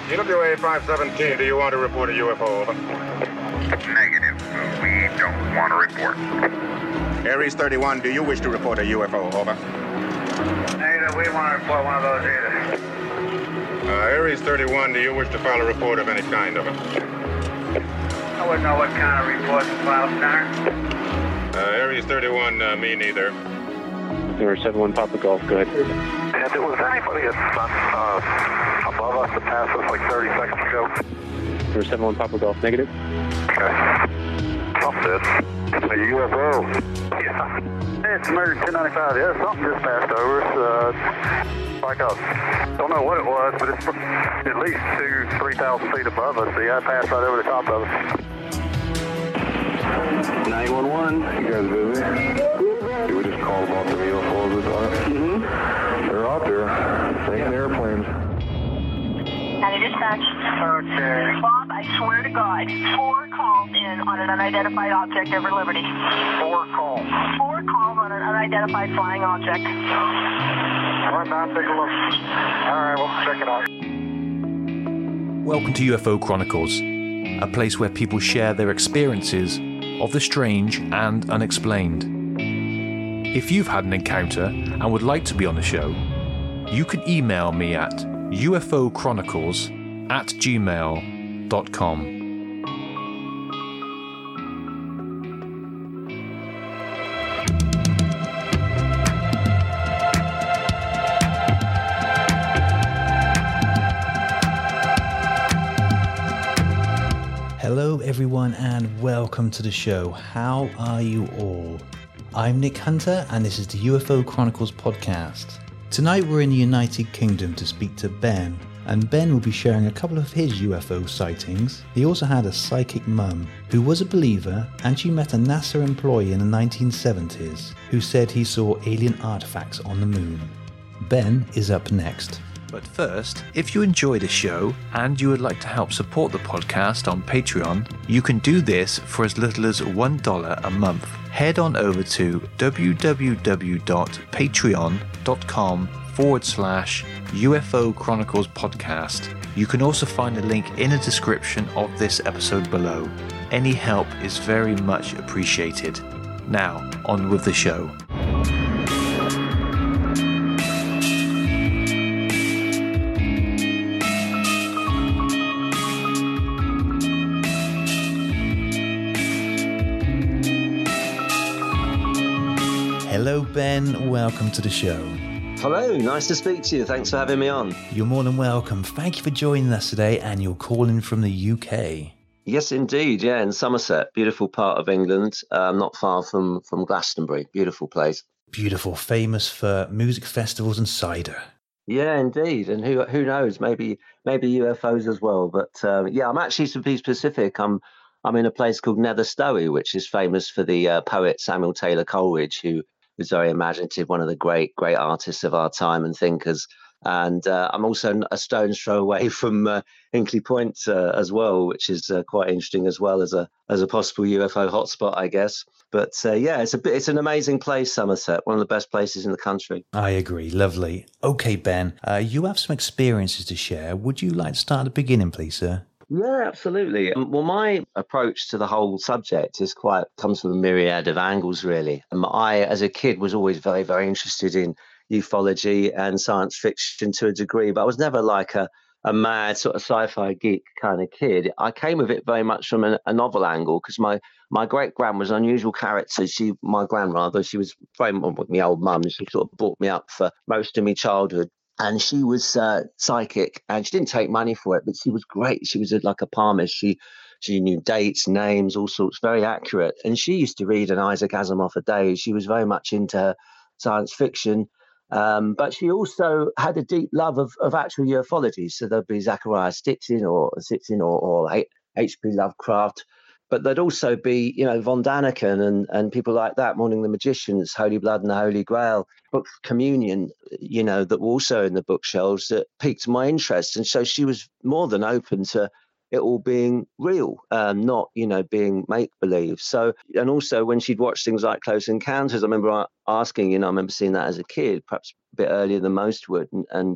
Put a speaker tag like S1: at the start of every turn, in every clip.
S1: EWA 517, do you want to report a UFO? Over.
S2: Negative. We don't want to report.
S1: Aries 31, do you wish to report a UFO? Over.
S2: Negative. We want to report one of those either.
S1: Aries 31, do you wish to file a report of any kind? Over.
S2: I wouldn't know what kind of report to file, sir.
S1: Aries 31, me neither.
S3: 071 Papa Golf, go ahead.
S2: If there was anybody above us that passed us like 30 seconds ago.
S3: 071 Papa Golf, negative.
S2: Okay. Something. A UFO. Yeah. It's American 1095. Yeah, something just passed over us. Like don't know what it was, but it's at least 2,000-3,000 feet above us. Yeah, it passed right over the top of us.
S4: 911, you guys busy? We just called about the UFOs this time. They're out there, taking airplanes.
S5: County Dispatch.
S2: Okay.
S5: Bob, I swear to God, 4 calls in on an unidentified object over Liberty.
S2: 4 calls.
S5: 4 calls on an unidentified flying object.
S2: All right, now take a look. All right, we'll check it out.
S6: Welcome to UFO Chronicles, a place where people share their experiences of the strange and unexplained. If you've had an encounter and would like to be on the show, you can email me at ufochronicles@gmail.com.
S7: Hello everyone and welcome to the show. How are you all? I'm Nick Hunter and this is the UFO Chronicles podcast. Tonight we're in the United Kingdom to speak to Ben, and Ben will be sharing a couple of his UFO sightings. He also had a psychic mum who was a believer, and she met a NASA employee in the 1970s who said he saw alien artifacts on the moon. Ben is up next.
S6: But first, if you enjoy the show and you would like to help support the podcast on Patreon, you can do this for as little as $1 a month. Head on over to www.patreon.com/UFO Chronicles podcast. You can also find a link in the description of this episode below. Any help is very much appreciated. Now, on with the show.
S7: Hello Ben, welcome to the show.
S8: Hello, nice to speak to you. Thanks for having me on.
S7: You're more than welcome. Thank you for joining us today, and you're calling from the UK.
S8: Yes, indeed. Yeah, in Somerset, beautiful part of England, not far from Glastonbury. Beautiful place.
S7: Beautiful, famous for music festivals and cider.
S8: Yeah, indeed. And who knows? Maybe UFOs as well. But yeah, I'm actually, to be specific, I'm in a place called Nether Stowey, which is famous for the poet Samuel Taylor Coleridge, who was very imaginative, one of the great artists of our time and thinkers. And I'm also a stone's throw away from Hinkley Point as well, which is quite interesting as well as a possible UFO hotspot, I guess. But yeah, it's an amazing place, Somerset, one of the best places in the country.
S7: I agree, lovely. Okay, Ben, you have some experiences to share. Would you like to start at the beginning, please, sir?
S8: Yeah, absolutely. Well, my approach to the whole subject comes from a myriad of angles, really. I, as a kid, was always very, very interested in ufology and science fiction to a degree, but I was never like a mad sort of sci-fi geek kind of kid. I came with it very much from a novel angle because my great-gran was an unusual character. She was very much my old mum. She sort of brought me up for most of my childhood. And she was psychic, and she didn't take money for it, but she was great. She was like a palmist. She knew dates, names, all sorts, very accurate. And she used to read an Isaac Asimov a day. She was very much into science fiction, but she also had a deep love of actual ufology. So there'd be Zachariah Sitchin or H.P. Lovecraft. But there'd also be, Von Daniken and people like that, Morning the Magicians, Holy Blood and the Holy Grail, books Communion, that were also in the bookshelves that piqued my interest. And so she was more than open to it all being real, not, being make-believe. So, and also when she'd watch things like Close Encounters, I remember asking, I remember seeing that as a kid, perhaps a bit earlier than most would. And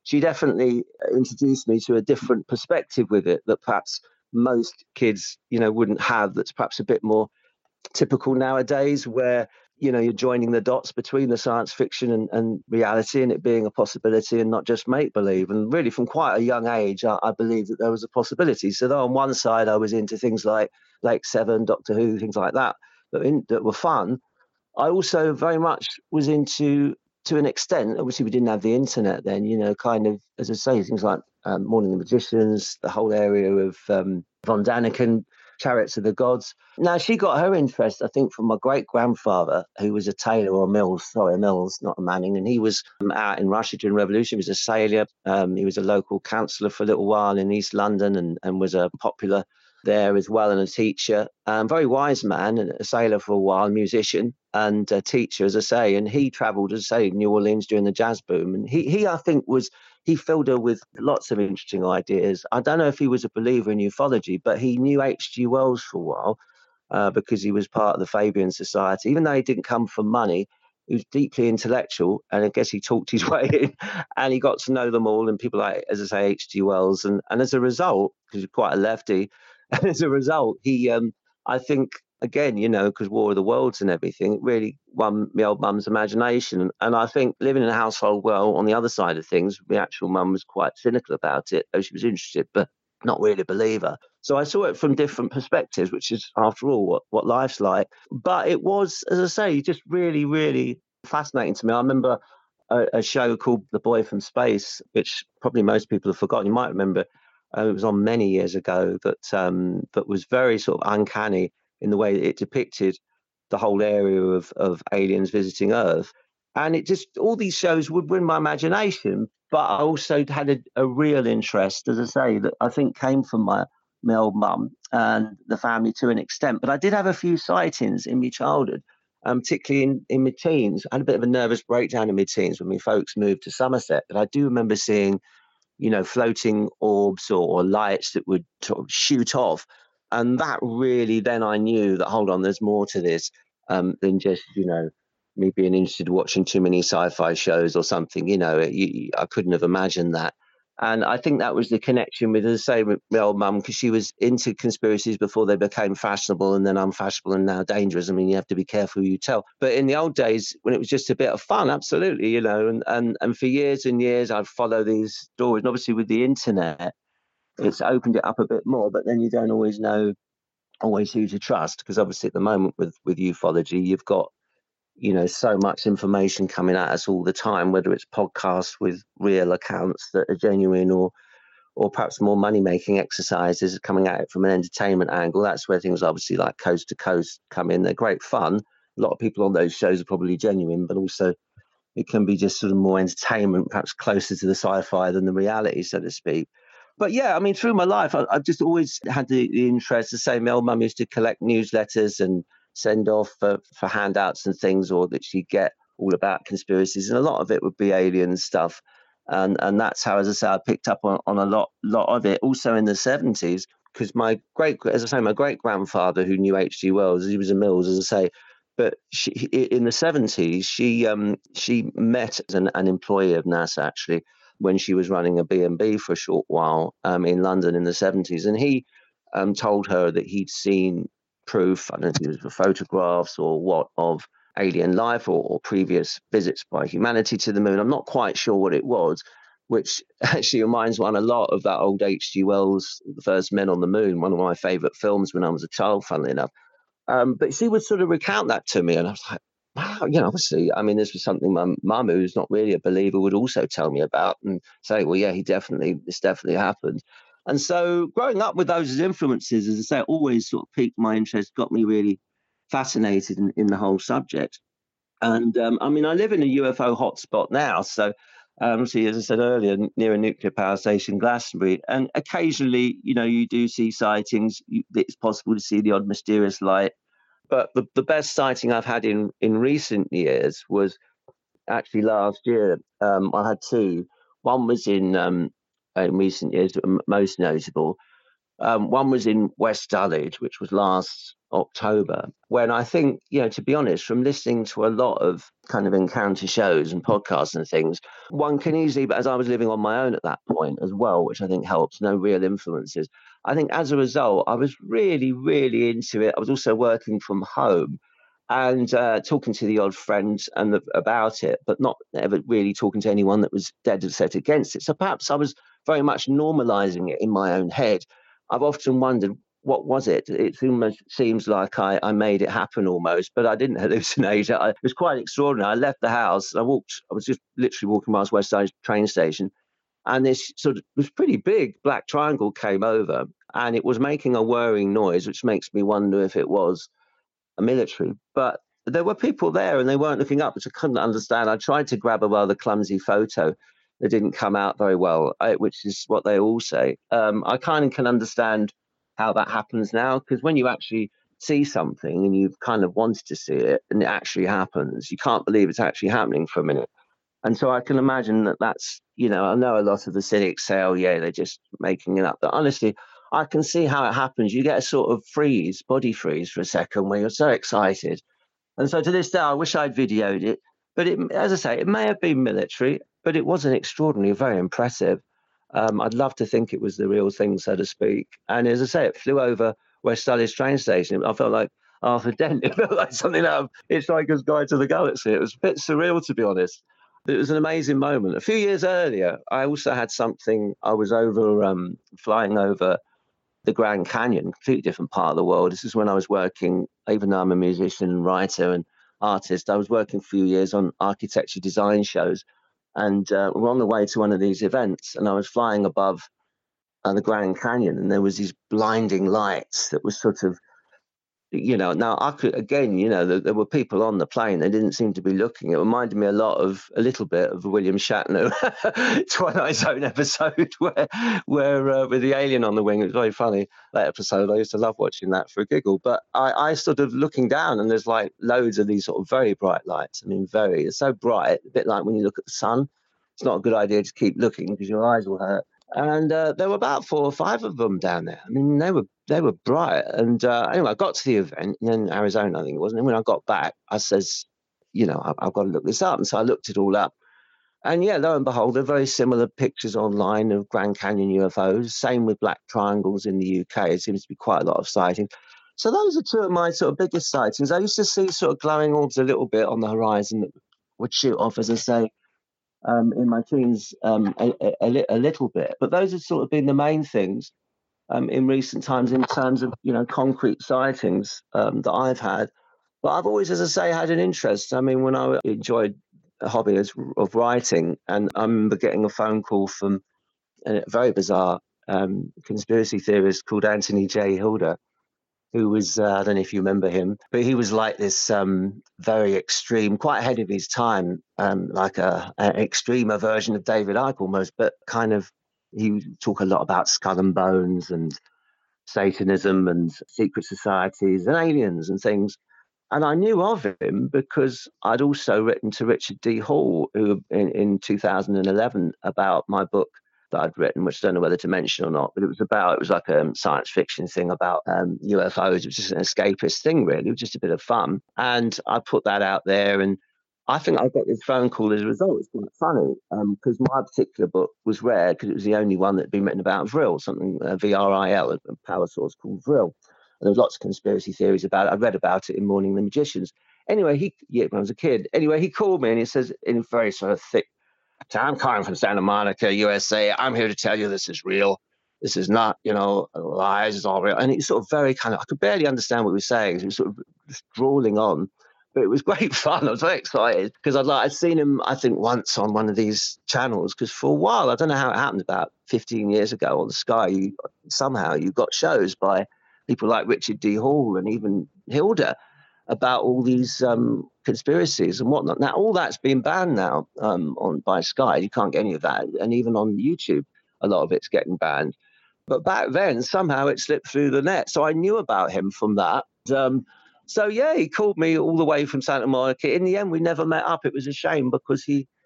S8: she definitely introduced me to a different perspective with it that perhaps most kids, wouldn't have. That's perhaps a bit more typical nowadays, where you're joining the dots between the science fiction and reality, and it being a possibility and not just make believe. And really, from quite a young age, I believed that there was a possibility. So though on one side I was into things like Lake Seven, Doctor Who, things like that that were fun, I also very much was into, to an extent, obviously we didn't have the internet then, kind of, as I say, things like Morning of the Magicians, the whole area of Von Daniken, Chariots of the Gods. Now, she got her interest, I think, from my great-grandfather, who was a tailor, or Mills, not a Manning, and he was out in Russia during the Revolution. He was a sailor. He was a local councillor for a little while in East London and was a popular there as well, and a teacher. Very wise man, and a sailor for a while, musician and a teacher, as I say. And he travelled, as I say, New Orleans during the jazz boom. And he I think, he filled her with lots of interesting ideas. I don't know if he was a believer in ufology, but he knew H.G. Wells for a while because he was part of the Fabian Society. Even though he didn't come from money, he was deeply intellectual, and I guess he talked his way in, and he got to know them all, and people like, as I say, H.G. Wells. And as a result, because he's quite a lefty, and as a result, he, I think, again, because War of the Worlds and everything, it really won my old mum's imagination. And I think living in a household, well, on the other side of things, my actual mum was quite cynical about it, though she was interested, but not really a believer. So I saw it from different perspectives, which is, after all, what life's like. But it was, as I say, just really, really fascinating to me. I remember a show called The Boy from Space, which probably most people have forgotten. You might remember. It was on many years ago, that was very sort of uncanny in the way that it depicted the whole area of aliens visiting Earth. And it just, all these shows would win my imagination, but I also had a real interest, as I say, that I think came from my old mum and the family to an extent. But I did have a few sightings in my childhood, particularly in my teens. I had a bit of a nervous breakdown in my teens when my folks moved to Somerset. But I do remember seeing, floating orbs or lights that would sort of shoot off. And that really, then I knew that, hold on, there's more to this than just, me being interested in watching too many sci-fi shows or something. I couldn't have imagined that. And I think that was the connection with, as I say, with my old mum, because she was into conspiracies before they became fashionable and then unfashionable and now dangerous. I mean, you have to be careful who you tell. But in the old days, when it was just a bit of fun, absolutely, and for years and years, I'd follow these stories. And obviously with the internet, it's opened it up a bit more, but then you don't always know who to trust, because obviously at the moment with ufology, you've got, so much information coming at us all the time, whether it's podcasts with real accounts that are genuine or perhaps more money-making exercises coming at it from an entertainment angle. That's where things obviously like Coast to Coast come in. They're great fun. A lot of people on those shows are probably genuine, but also it can be just sort of more entertainment, perhaps closer to the sci-fi than the reality, so to speak. But yeah, I mean, through my life, I've just always had the interest. The same, my old mum used to collect newsletters and send off for handouts and things, or that she'd get all about conspiracies. And a lot of it would be alien stuff. And that's how, as I say, I picked up on a lot of it. Also in the 70s, because my great-grandfather, who knew H.G. Wells, he was a Mills, as I say, but in the 70s, she met an employee of NASA, actually, when she was running a B&B for a short while in London in the 70s. And he told her that he'd seen proof, I don't know if it was for photographs or what, of alien life or previous visits by humanity to the moon. I'm not quite sure what it was, which actually reminds one a lot of that old H.G. Wells, The First Men on the Moon, one of my favourite films when I was a child, funnily enough. But she would sort of recount that to me, and I was like, wow, obviously, I mean, this was something my mum, who's not really a believer, would also tell me about and say, well, yeah, this definitely happened. And so growing up with those as influences, as I say, always sort of piqued my interest, got me really fascinated in the whole subject. And I mean, I live in a UFO hotspot now. So obviously, as I said earlier, near a nuclear power station, Glastonbury. And occasionally, you do see sightings. It's possible to see the odd mysterious light. But the best sighting I've had in recent years was actually last year. I had two. One was in recent years, most notable. One was in West Dulwich, which was last October, when I think, to be honest, from listening to a lot of kind of encounter shows and podcasts and things, one can easily, but as I was living on my own at that point as well, which I think helps, no real influences. I think as a result, I was really, really into it. I was also working from home and talking to the odd friend about it, but not ever really talking to anyone that was dead set against it. So perhaps I was very much normalizing it in my own head. I've often wondered, what was it? It almost seems like I made it happen almost, but I didn't hallucinate. It was quite extraordinary. I left the house. I was just literally walking past West Side train station, and this sort of was pretty big black triangle came over, and it was making a whirring noise, which makes me wonder if it was a military. But there were people there, and they weren't looking up, which I couldn't understand. I tried to grab a rather clumsy photo. It didn't come out very well, which is what they all say. I kind of can understand how that happens now, because when you actually see something and you've kind of wanted to see it and it actually happens, you can't believe it's actually happening for a minute. And so I can imagine that's, I know a lot of the cynics say, oh yeah, they're just making it up. But honestly, I can see how it happens. You get a sort of body freeze for a second where you're so excited. And so to this day, I wish I'd videoed it. But as I say, it may have been military, but it was an extraordinary, very impressive. I'd love to think it was the real thing, so to speak. And as I say, it flew over West Dulwich train station. I felt like Arthur Dent. It felt like something out of Hitchhiker's Guide to the Galaxy. It was a bit surreal, to be honest. It was an amazing moment. A few years earlier, I also had something. I was flying over the Grand Canyon, completely different part of the world. This is when I was working, even though I'm a musician, writer and artist, I was working for a few years on architecture design shows. And we're on the way to one of these events, and I was flying above the Grand Canyon, and there was these blinding lights that was sort of, now I could, again, there were people on the plane. They didn't seem to be looking. It reminded me a little bit of William Shatner Twilight Zone episode where with the alien on the wing. It was very funny, that episode. I used to love watching that for a giggle. But I sort of looking down, and there's like loads of these sort of very bright lights. I mean, it's so bright, a bit like when you look at the sun. It's not a good idea to keep looking because your eyes will hurt. And there were about 4 or 5 of them down there. I mean, they were bright. And anyway, I got to the event in Arizona, I think it was. And when I got back, I says, I've got to look this up. And so I looked it all up. And yeah, lo and behold, there are very similar pictures online of Grand Canyon UFOs. Same with black triangles in the UK. It seems to be quite a lot of sightings. So those are 2 of my sort of biggest sightings. I used to see sort of glowing orbs a little bit on the horizon that would shoot off, as I say, in my teens a little bit. But those have sort of been the main things in recent times in terms of, concrete sightings that I've had. But I've always, as I say, had an interest. I mean, when I enjoyed a hobby of writing, and I remember getting a phone call from a very bizarre conspiracy theorist called Anthony J. Hilder, who was, I don't know if you remember him, but he was like this very extreme, quite ahead of his time, like an extremer version of David Icke almost, but kind of, he would talk a lot about skull and bones and Satanism and secret societies and aliens and things. And I knew of him because I'd also written to Richard D. Hall, who in 2011 about my book that I'd written, which I don't know whether to mention or not, but it was like a science fiction thing about UFOs. It was just an escapist thing, really. It was just a bit of fun. And I put that out there, and I think I got this phone call as a result. It's quite funny because my particular book was rare because it was the only one that had been written about Vril, something VRIL, a power source called Vril. And there was lots of conspiracy theories about it. I read about it in Morning the Magicians. Anyway, when I was a kid. Anyway, he called me and he says in very sort of thick, I'm calling from Santa Monica, USA. I'm here to tell you this is real. This is not, lies. It's all real. And he's sort of very kind of, I could barely understand what he was saying. He was sort of just drawling on. But it was great fun. I was very excited because I'd seen him, I think, once on one of these channels. Because for a while, I don't know how it happened, about 15 years ago on Sky, you got shows by people like Richard D. Hall and even Hilda about all these conspiracies and whatnot. Now, all that's been banned now by Sky. You can't get any of that. And even on YouTube, a lot of it's getting banned. But back then, somehow it slipped through the net. So I knew about him from that. So, yeah, he called me all the way from Santa Monica. In the end, we never met up. It was a shame because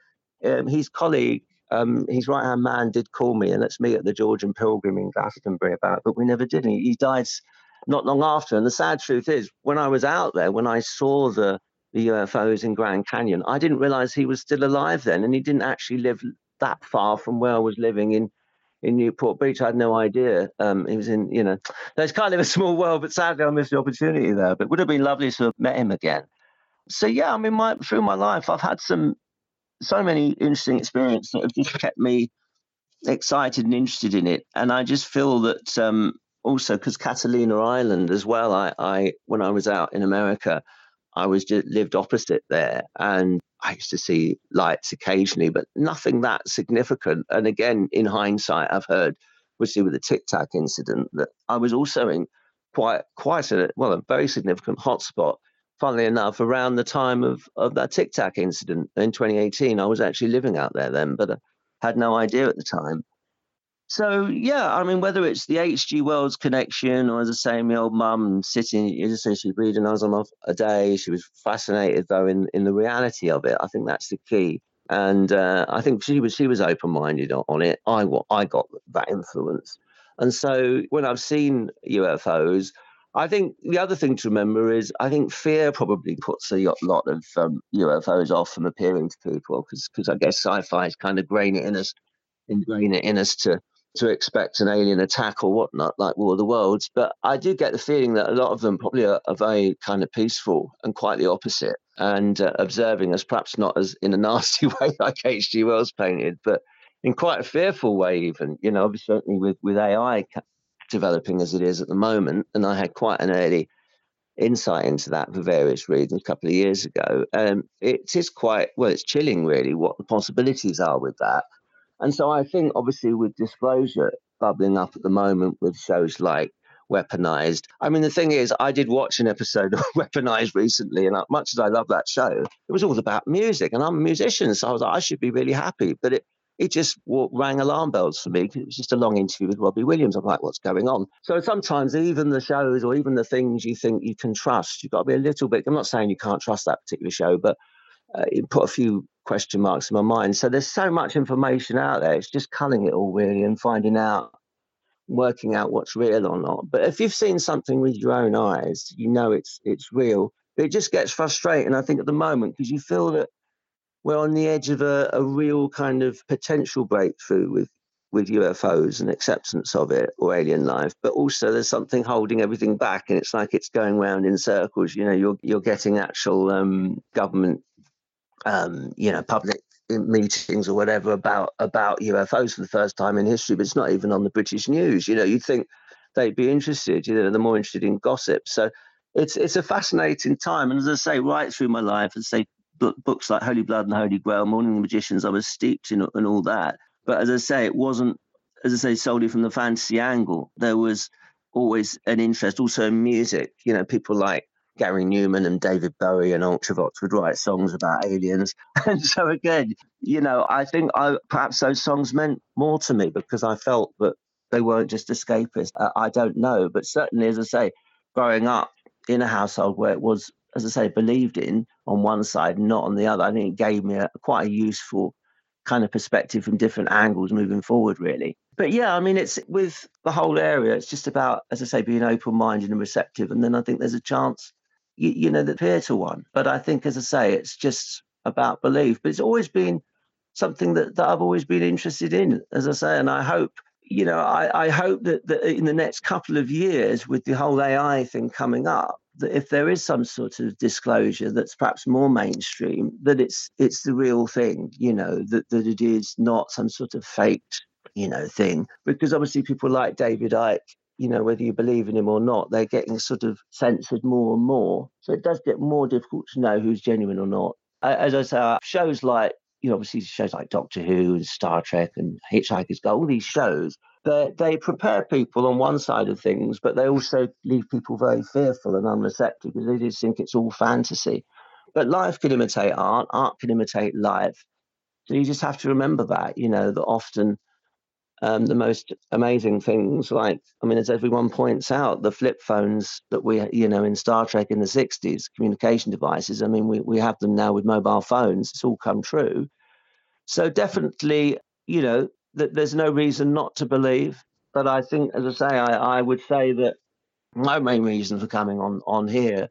S8: his colleague, his right-hand man, did call me, and let's meet at the Georgian Pilgrim in Glastonbury about it, but we never did. He died not long after. And the sad truth is, when I was out there, when I saw the UFOs in Grand Canyon, I didn't realize he was still alive then, and he didn't actually live that far from where I was living in Newport Beach. I had no idea. He was in, it's kind of a small world, but sadly I missed the opportunity there. But it would have been lovely to have met him again. So yeah, I mean, through my life, I've had so many interesting experiences that have just kept me excited and interested in it. And I just feel that also because Catalina Island as well, I when I was out in America, I lived opposite there, and I used to see lights occasionally, but nothing that significant. And again, in hindsight, I've heard, obviously with the Tic Tac incident, that I was also in quite a very significant hotspot. Funnily enough, around the time of that Tic Tac incident in 2018, I was actually living out there then, but I had no idea at the time. So, yeah, I mean, whether it's the H.G. Wells connection or, as I say, my old mum sitting, as I say, she'd read Another a Day. She was fascinated, though, in the reality of it. I think that's the key. And I think she was open-minded on it. I got that influence. And so when I've seen UFOs, I think the other thing to remember is I think fear probably puts a lot of UFOs off from appearing to people because I guess sci-fi is kind of ingrain it in us to expect an alien attack or whatnot, like War of the Worlds. But I do get the feeling that a lot of them probably are very kind of peaceful and quite the opposite, and observing us perhaps not as in a nasty way like H.G. Wells painted, but in quite a fearful way even, certainly with AI developing as it is at the moment. And I had quite an early insight into that for various reasons a couple of years ago. It is it's chilling really what the possibilities are with that. And so I think, obviously, with disclosure bubbling up at the moment with shows like Weaponized. I mean, the thing is, I did watch an episode of Weaponized recently, and much as I love that show, it was all about music, and I'm a musician, so I was like, I should be really happy. But it just rang alarm bells for me. It was just a long interview with Robbie Williams. I'm like, what's going on? So sometimes even the shows or even the things you think you can trust, you've got to be a little bit, I'm not saying you can't trust that particular show, but it put a few question marks in my mind. So there's so much information out there. It's just culling it all really and working out what's real or not. But if you've seen something with your own eyes, it's real. But it just gets frustrating, I think, at the moment, because you feel that we're on the edge of a real kind of potential breakthrough with UFOs and acceptance of it or alien life, but also there's something holding everything back, and it's like it's going round in circles. You're getting actual government public meetings or whatever about UFOs for the first time in history, but it's not even on the British news. You'd think they'd be interested. They're more interested in gossip. So it's a fascinating time. And as I say, right through my life, as I say, books like Holy Blood and Holy Grail, Morning of the Magicians, I was steeped in and all that. But as I say, it wasn't, as I say, solely from the fantasy angle. There was always an interest also in music. People like Gary Newman and David Bowie and Ultravox would write songs about aliens. And so again, I think perhaps those songs meant more to me because I felt that they weren't just escapist. I don't know. But certainly, as I say, growing up in a household where it was, as I say, believed in on one side, not on the other, I think it gave me quite a useful kind of perspective from different angles moving forward, really. But yeah, I mean, it's with the whole area, it's just about, as I say, being open-minded and receptive. And then I think there's a chance that appear to one. But I think, as I say, it's just about belief. But it's always been something that I've always been interested in, as I say. And I hope, I hope that in the next couple of years, with the whole AI thing coming up, that if there is some sort of disclosure that's perhaps more mainstream, that it's the real thing, that it is not some sort of faked, thing. Because obviously people like David Icke, whether you believe in him or not, they're getting sort of censored more and more. So it does get more difficult to know who's genuine or not. As I say, shows like, obviously shows like Doctor Who and Star Trek and Hitchhiker's Guide, all these shows, they prepare people on one side of things, but they also leave people very fearful and unreceptive because they just think it's all fantasy. But life can imitate art can imitate life. So you just have to remember that, that often the most amazing things, as everyone points out, the flip phones that we, in Star Trek in the 60s, communication devices, we have them now with mobile phones. It's all come true. So definitely, that there's no reason not to believe. But I think, as I say, I would say that my main reason for coming on here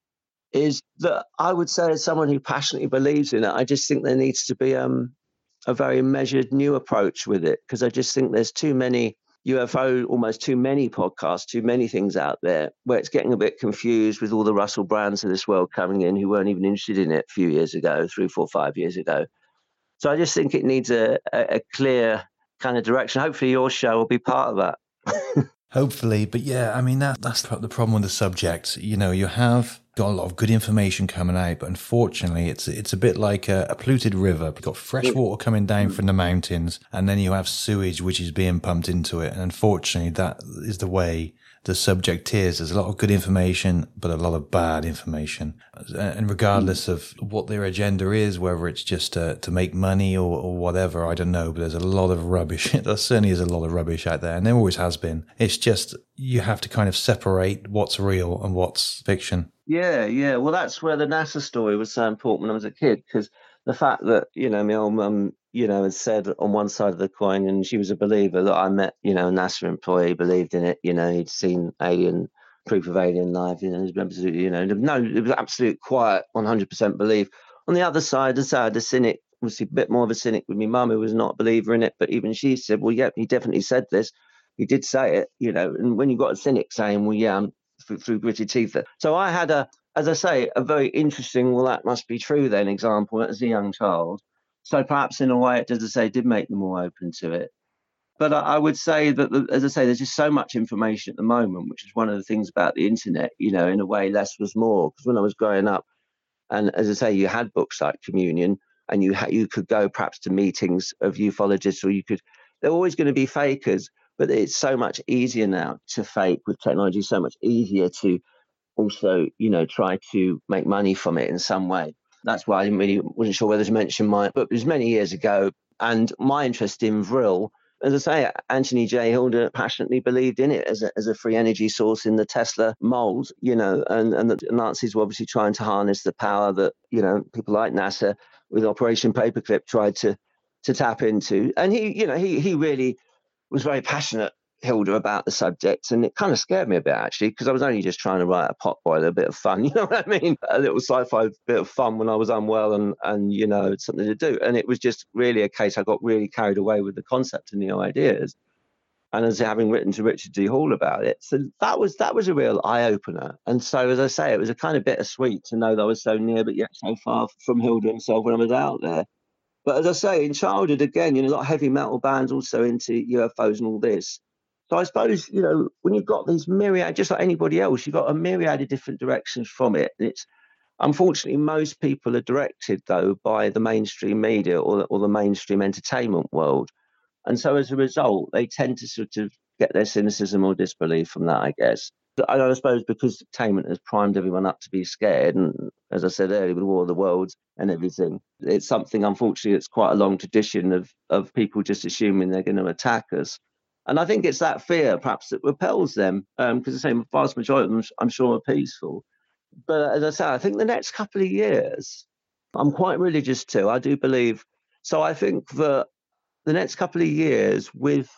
S8: is that I would say, as someone who passionately believes in it, I just think there needs to be a very measured new approach with it, because I just think there's too many UFO, almost too many podcasts, too many things out there where it's getting a bit confused with all the Russell Brands of this world coming in who weren't even interested in it a few years ago, 3, 4, 5 years ago. So I just think it needs a clear kind of direction. Hopefully your show will be part of that.
S7: Hopefully, but yeah, I mean, that's the problem with the subject. You know, you have got a lot of good information coming out, but unfortunately, it's a bit like a polluted river. You've got fresh water coming down from the mountains, and then you have sewage which is being pumped into it. And unfortunately, that is the way the subject is. There's a lot of good information, but a lot of bad information. And regardless of what their agenda is, whether it's just to make money or whatever, I don't know, but there's a lot of rubbish. There certainly is a lot of rubbish out there, and there always has been. It's just you have to kind of separate what's real and what's fiction.
S8: Yeah. Well, that's where the NASA story was so important when I was a kid, because the fact that, my old mum, had said on one side of the coin, and she was a believer, that I met, a NASA employee, believed in it, he'd seen proof of alien life, it was absolutely, it was absolute quiet, 100% belief. On the other side, the cynic, obviously a bit more of a cynic with my mum, who was not a believer in it, but even she said, well, yeah, he definitely said this. He did say it, and when you've got a cynic saying, well, yeah, I'm through gritted teeth. So I had as I say, a very interesting, well, that must be true then, example as a young child. So perhaps in a way, it, as I say, did make them more open to it. But I would say that, as I say, there's just so much information at the moment, which is one of the things about the internet, in a way, less was more. Because when I was growing up, and as I say, you had books like Communion, and you could go perhaps to meetings of ufologists, or they're always going to be fakers. But it's so much easier now to fake with technology, so much easier to also, try to make money from it in some way. That's why I wasn't sure whether to mention my book. It was many years ago, and my interest in Vril, as I say, Anthony J. Hilder passionately believed in it as a free energy source in the Tesla mold, and the Nazis were obviously trying to harness the power that, people like NASA with Operation Paperclip tried to tap into. And he really was very passionate, Hilda, about the subject, and it kind of scared me a bit, actually, because I was only just trying to write a potboiler, a bit of fun, you know what I mean? A little sci-fi bit of fun when I was unwell and something to do. And it was just really a case I got really carried away with the concept and the ideas. And as having written to Richard D. Hall about it, so that was a real eye-opener. And so, as I say, it was a kind of bittersweet to know that I was so near, but yet so far from Hilda himself when I was out there. But as I say, in childhood, again, a lot of heavy metal bands also into UFOs and all this. So I suppose, when you've got these myriad, just like anybody else, you've got a myriad of different directions from it. It's unfortunately, most people are directed, though, by the mainstream media or the mainstream entertainment world. And so as a result, they tend to sort of get their cynicism or disbelief from that, I guess. I suppose because entertainment has primed everyone up to be scared, and as I said earlier, with War of the Worlds and everything, it's something, unfortunately, it's quite a long tradition of people just assuming they're going to attack us. And I think it's that fear, perhaps, that repels them, because the same vast majority of them, I'm sure, are peaceful. But as I say, I think the next couple of years, I'm quite religious too. I do believe. So I think that the next couple of years with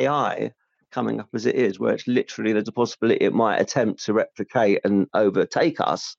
S8: AI coming up as it is, where it's literally, there's a possibility it might attempt to replicate and overtake us.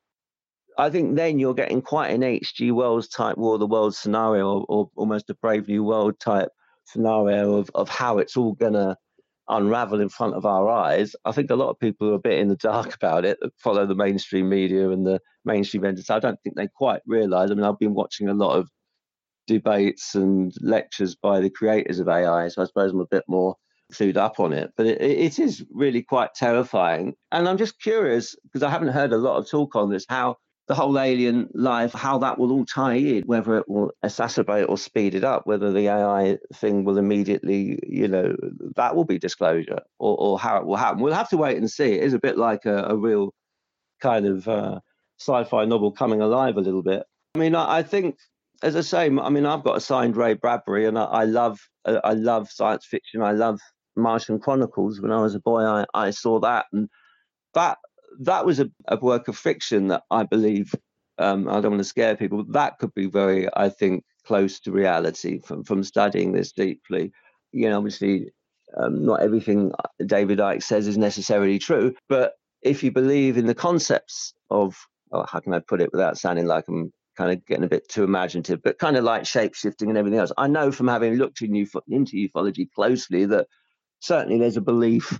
S8: I think then you're getting quite an H.G. Wells type War of the Worlds scenario, or almost a Brave New World type scenario of how it's all going to unravel in front of our eyes. I think a lot of people are a bit in the dark about it, that follow the mainstream media and the mainstream entertainment. I don't think they quite realise. I mean, I've been watching a lot of debates and lectures by the creators of AI, so I suppose I'm a bit more clued up on it. But it is really quite terrifying. And I'm just curious, because I haven't heard a lot of talk on this, how the whole alien life, how that will all tie in, whether it will exacerbate or speed it up, whether the AI thing will immediately, that will be disclosure, or how it will happen. We'll have to wait and see. It is a bit like a real kind of sci-fi novel coming alive a little bit. I mean, I think, as I say, I mean, I've got a signed Ray Bradbury, and I love science fiction. I love Martian Chronicles. When I was a boy, I saw that, and that was a work of fiction that I believe, I don't want to scare people, but that could be very, I think, close to reality from studying this deeply. Obviously, Not everything David Icke says is necessarily true, but if you believe in the concepts of, how can I put it without sounding like I'm kind of getting a bit too imaginative, but kind of like shape-shifting and everything else. I know from having looked into ufology closely that certainly there's a belief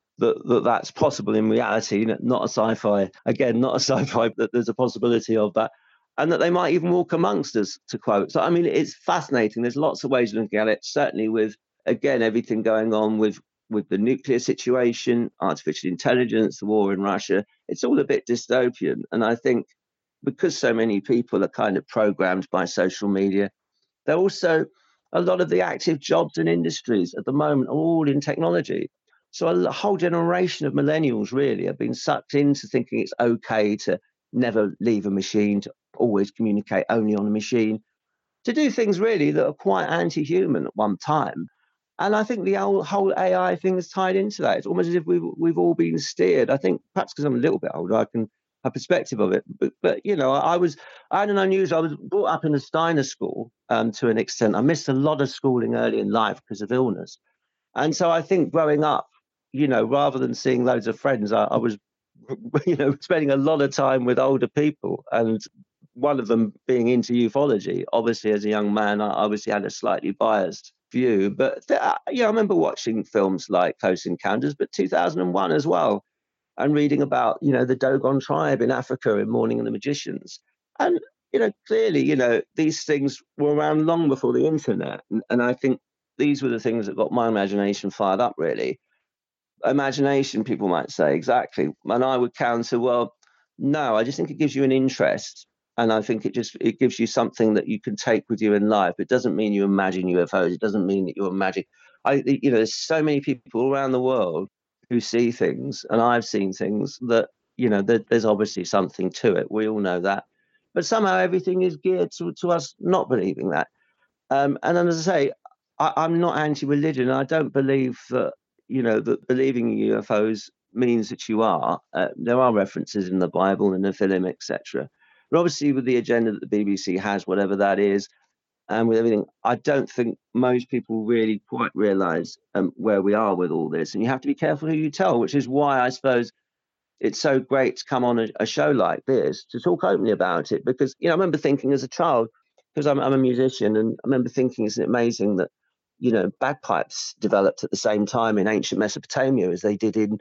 S8: that's possible in reality, not a sci-fi, again, not a sci-fi, that there's a possibility of that, and that they might even walk amongst us, to quote. So, I mean, it's fascinating. There's lots of ways of looking at it, certainly with, again, everything going on with the nuclear situation, artificial intelligence, the war in Russia. It's all a bit dystopian. And I think because so many people are kind of programmed by social media, they're also, a lot of the active jobs and industries at the moment are all in technology. So a whole generation of millennials really have been sucked into thinking it's okay to never leave a machine, to always communicate only on a machine, to do things really that are quite anti-human at one time. And I think the whole AI thing is tied into that. It's almost as if we've all been steered. I think perhaps because I'm a little bit older, I can have perspective of it. But you know, I had an unusual. I was brought up in a Steiner school to an extent. I missed a lot of schooling early in life because of illness, and so I think growing up, you know, rather than seeing loads of friends, I was, you know, spending a lot of time with older people, and one of them being into ufology. Obviously, as a young man, I obviously had a slightly biased view, but I remember watching films like Close Encounters, but 2001 as well, and reading about, you know, the Dogon tribe in Africa in Morning and the Magicians. And, you know, clearly, you know, these things were around long before the internet. And I think these were the things that got my imagination fired up, really. Imagination, people might say, exactly. And I would counter, well, no, I just think it gives you an interest. And I think it gives you something that you can take with you in life. It doesn't mean you imagine UFOs. It doesn't mean that you imagine. There's so many people around the world who see things, and I've seen things that, you know, there's obviously something to it. We all know that. But somehow everything is geared to us not believing that. And then, as I say, I'm not anti-religion. I don't believe that, you know, that believing in UFOs means that you are. There are references in the Bible and the film, etc. But obviously, with the agenda that the BBC has, whatever that is, and with everything, I don't think most people really quite realise where we are with all this. And you have to be careful who you tell, which is why I suppose it's so great to come on a show like this to talk openly about it. Because, you know, I remember thinking as a child, because I'm a musician, and I remember thinking, isn't it amazing that, you know, bagpipes developed at the same time in ancient Mesopotamia as they did in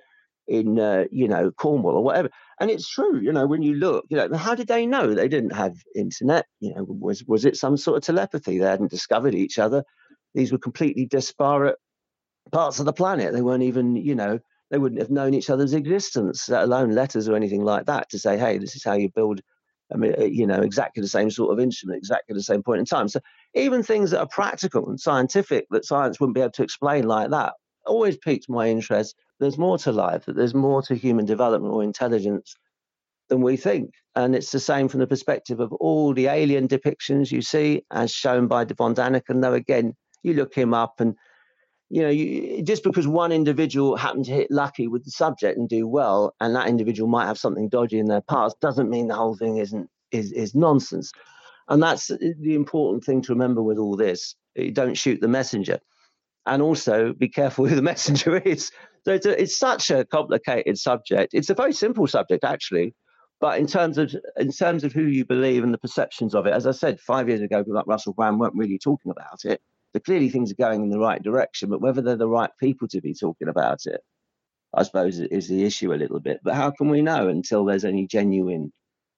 S8: you know, Cornwall or whatever. And it's true, you know, when you look, you know, how did they know? They didn't have internet. You know, was it some sort of telepathy? They hadn't discovered each other. These were completely disparate parts of the planet. They weren't even, you know, they wouldn't have known each other's existence, let alone letters or anything like that, to say, hey, this is how you build, I mean, you know, exactly the same sort of instrument, exactly the same point in time. So even things that are practical and scientific that science wouldn't be able to explain like that always piqued my interest. There's more to life, that there's more to human development or intelligence than we think. And it's the same from the perspective of all the alien depictions you see, as shown by von Daniken. Though, again, you look him up and, you know, just because one individual happened to hit lucky with the subject and do well, and that individual might have something dodgy in their past, doesn't mean the whole thing is nonsense. And that's the important thing to remember with all this. You don't shoot the messenger. And also be careful who the messenger is. So it's such a complicated subject. It's a very simple subject, actually. But in terms of who you believe and the perceptions of it, as I said, 5 years ago, people like Russell Brand weren't really talking about it. So clearly things are going in the right direction, but whether they're the right people to be talking about it, I suppose, is the issue a little bit. But how can we know until there's any genuine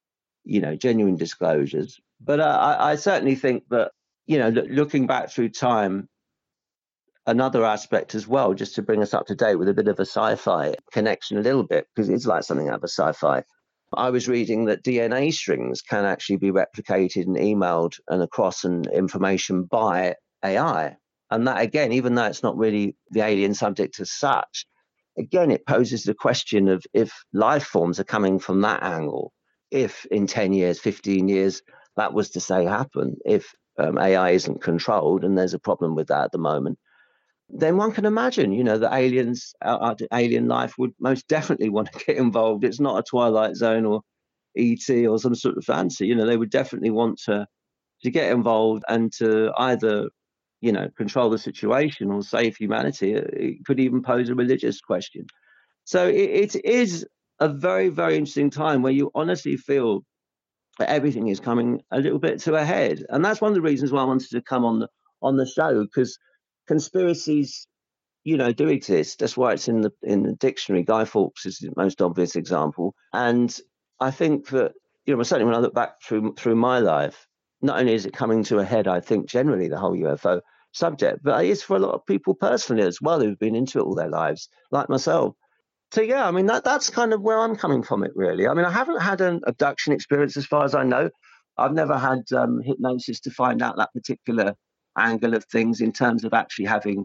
S8: disclosures? But I certainly think that, you know, looking back through time, another aspect as well, just to bring us up to date with a bit of a sci-fi connection a little bit, because it's like something out of a sci-fi. I was reading that DNA strings can actually be replicated and emailed and across and information by AI. And that, again, even though it's not really the alien subject as such, again, it poses the question of if life forms are coming from that angle, if in 10 years, 15 years, that was to say happen, if AI isn't controlled, and there's a problem with that at the moment, then one can imagine, you know, that alien life would most definitely want to get involved. It's not a Twilight Zone or E.T. or some sort of fancy. You know, they would definitely want to get involved and to either control the situation or save humanity. It could even pose a religious question. So it is a very, very interesting time where you honestly feel that everything is coming a little bit to a head. And that's one of the reasons why I wanted to come on the show, because conspiracies, do exist. That's why it's in the dictionary. Guy Fawkes is the most obvious example. And I think that, certainly when I look back through my life, not only is it coming to a head, I think generally the whole UFO subject, but it is for a lot of people personally as well who've been into it all their lives, like myself. So yeah, I mean that's kind of where I'm coming from it really. I mean, I haven't had an abduction experience as far as I know. I've never had hypnosis to find out that particular angle of things in terms of actually having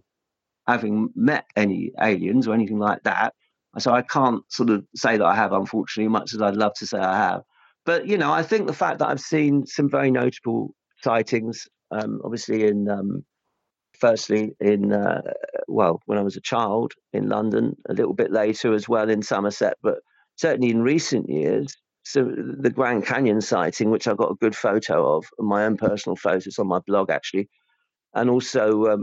S8: met any aliens or anything like that. So I can't sort of say that I have, unfortunately, much as I'd love to say I have. But, I think the fact that I've seen some very notable sightings, obviously firstly in, when I was a child in London, a little bit later as well in Somerset, but certainly in recent years, so the Grand Canyon sighting, which I've got a good photo of, my own personal photos on my blog, actually, and also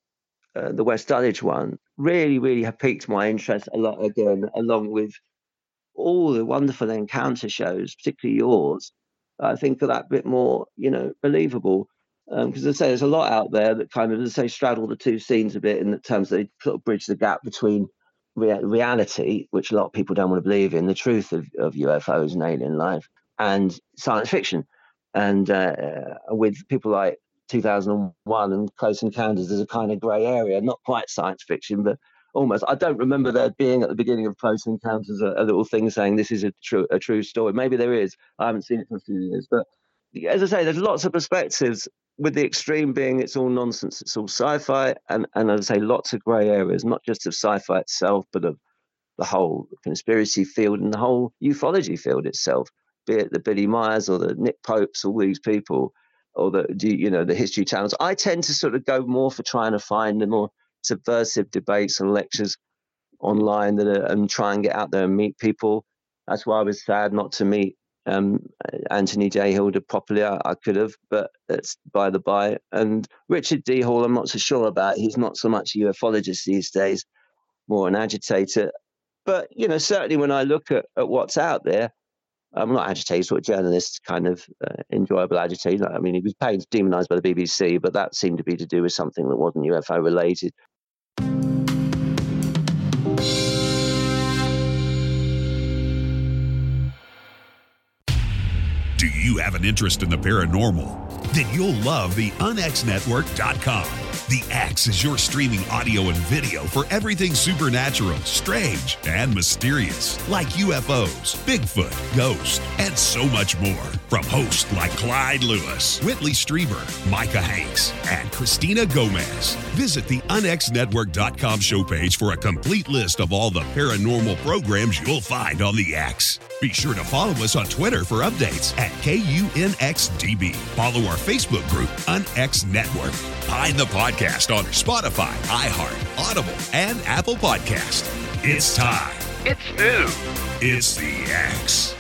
S8: the West Dulwich one, really, really have piqued my interest a lot again, along with all the wonderful encounter shows, particularly yours. I think are that bit more, believable. Because as I say, there's a lot out there that kind of, as I say, straddle the two scenes a bit in the terms they sort of bridge the gap between reality, which a lot of people don't want to believe in, the truth of UFOs and alien life, and science fiction. And with people like 2001 and Close Encounters, there's a kind of grey area, not quite science fiction, but almost. I don't remember there being at the beginning of Close Encounters a little thing saying this is a true story. Maybe there is. I haven't seen it for a few years. But as I say, there's lots of perspectives, with the extreme being it's all nonsense, it's all sci-fi, and as I say, lots of grey areas, not just of sci-fi itself, but of the whole conspiracy field and the whole ufology field itself, be it the Billy Myers or the Nick Popes, all these people, or the History Channels. I tend to sort of go more for trying to find the more subversive debates and lectures online and try and get out there and meet people. That's why I was sad not to meet Anthony J. Hilder properly. I could have, but it's by the by. And Richard D. Hall, I'm not so sure about. He's not so much a ufologist these days, more an agitator. But, certainly when I look at what's out there, I'm not agitator, sort of journalist, kind of enjoyable agitator. I mean, he was paid, demonized by the BBC, but that seemed to be to do with something that wasn't UFO related.
S9: Do you have an interest in the paranormal? Then you'll love the UnXNetwork.com. The X is your streaming audio and video for everything supernatural, strange, and mysterious, like UFOs, Bigfoot, ghosts, and so much more. From hosts like Clyde Lewis, Whitley Strieber, Micah Hanks, and Christina Gomez. Visit the UnXNetwork.com show page for a complete list of all the paranormal programs you'll find on the X. Be sure to follow us on Twitter for updates at KUNXDB. Follow our Facebook group, UnX Network. Find the podcast on Spotify, iHeart, Audible, and Apple Podcast. It's time. It's new. It's the X.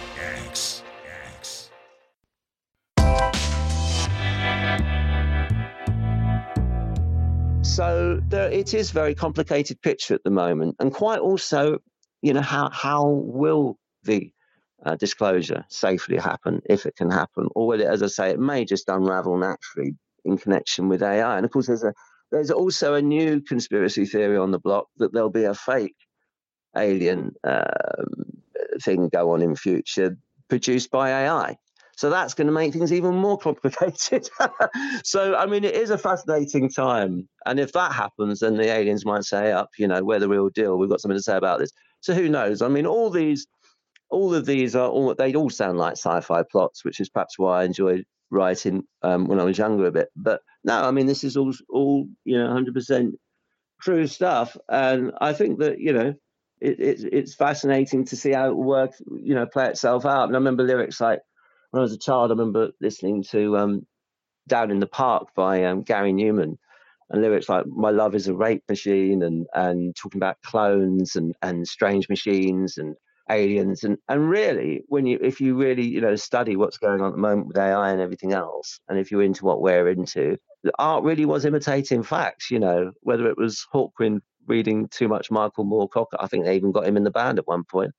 S8: So it is a very complicated picture at the moment, and quite also, how will the disclosure safely happen, if it can happen, or will it, as I say, it may just unravel naturally in connection with AI. And of course, there's also a new conspiracy theory on the block that there'll be a fake alien thing go on in future produced by AI. So that's going to make things even more complicated. So, I mean, it is a fascinating time. And if that happens, then the aliens might say, we're the real deal. We've got something to say about this. So who knows? I mean, all of these they all sound like sci-fi plots, which is perhaps why I enjoyed writing when I was younger a bit. But no, I mean, this is all 100% true stuff. And I think that, it's fascinating to see how it works, play itself out. And I remember lyrics like, when I was a child, I remember listening to Down in the Park by Gary Newman, and lyrics like "My love is a rape machine," and talking about clones and strange machines and aliens. And really, if you really, study what's going on at the moment with AI and everything else, and if you're into what we're into, the art really was imitating facts, whether it was Hawkwind reading too much Michael Moorcock, I think they even got him in the band at one point,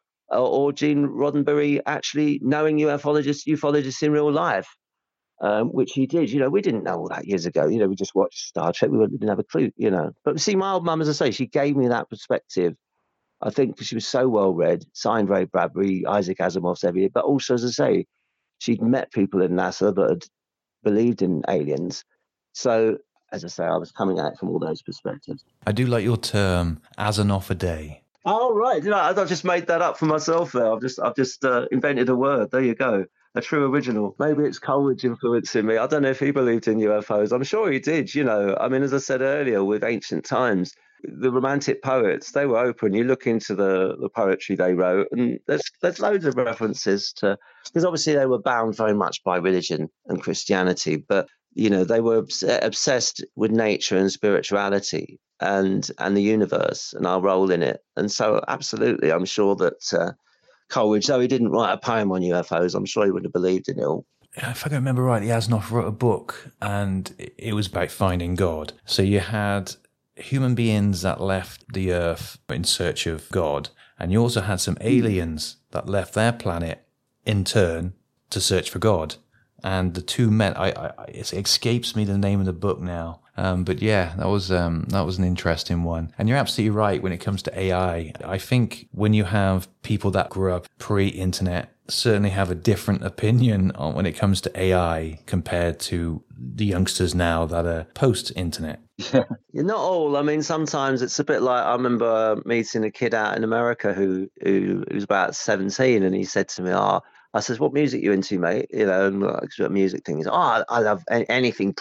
S8: or Gene Roddenberry actually knowing ufologists in real life, which he did. We didn't know all that years ago. We just watched Star Trek. We didn't have a clue, But see, my old mum, as I say, she gave me that perspective. I think because she was so well read, signed Ray Bradbury, Isaac Asimov's everything, but also, as I say, she'd met people in NASA that had believed in aliens. So, as I say, I was coming at it from all those perspectives.
S7: I do like your term, Asimov a day.
S8: Oh, right. I just made that up for myself there. I've just invented a word. There you go. A true original. Maybe it's Coleridge influencing me. I don't know if he believed in UFOs. I'm sure he did, I mean, as I said earlier, with ancient times, the Romantic poets, they were open. You look into the poetry they wrote, and there's loads of references to, because obviously they were bound very much by religion and Christianity, but they were obsessed with nature and spirituality and the universe and our role in it. And so, absolutely, I'm sure that Coleridge, though he didn't write a poem on UFOs, I'm sure he would have believed in it all.
S7: If I can remember rightly, Asimov wrote a book, and it was about finding God. So you had human beings that left the Earth in search of God, and you also had some aliens that left their planet in turn to search for God. And the two met. It escapes me the name of the book now, but yeah, that was an interesting one. And you're absolutely right when it comes to AI. I think when you have people that grew up pre-internet, certainly have a different opinion on when it comes to AI compared to the youngsters now that are post-internet.
S8: Yeah, not all. I mean, sometimes it's a bit like, I remember meeting a kid out in America who was about 17, and he said to me, I says, what music you into, mate? And music thing is, I love anything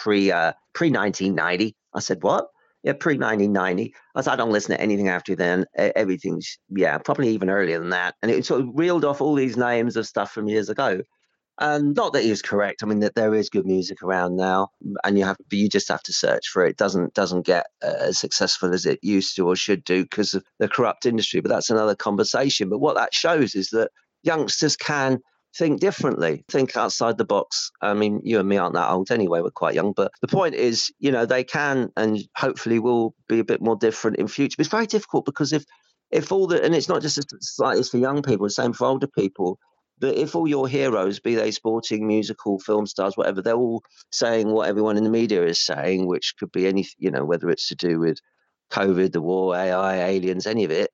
S8: pre-1990. I said, what? Yeah, pre-1990. I said, I don't listen to anything after then. Everything's, probably even earlier than that. And it sort of reeled off all these names of stuff from years ago. And not that he was correct. I mean, that there is good music around now, and you just have to search for it. It doesn't get as successful as it used to or should do because of the corrupt industry. But that's another conversation. But what that shows is that youngsters can think differently, think outside the box. I mean, you and me aren't that old anyway, we're quite young, but the point is, they can and hopefully will be a bit more different in future. But it's very difficult because if all and it's not just like it's for young people, the same for older people, that if all your heroes, be they sporting, musical, film stars, whatever, they're all saying what everyone in the media is saying, which could be any, whether it's to do with COVID, the war, AI, aliens, any of it,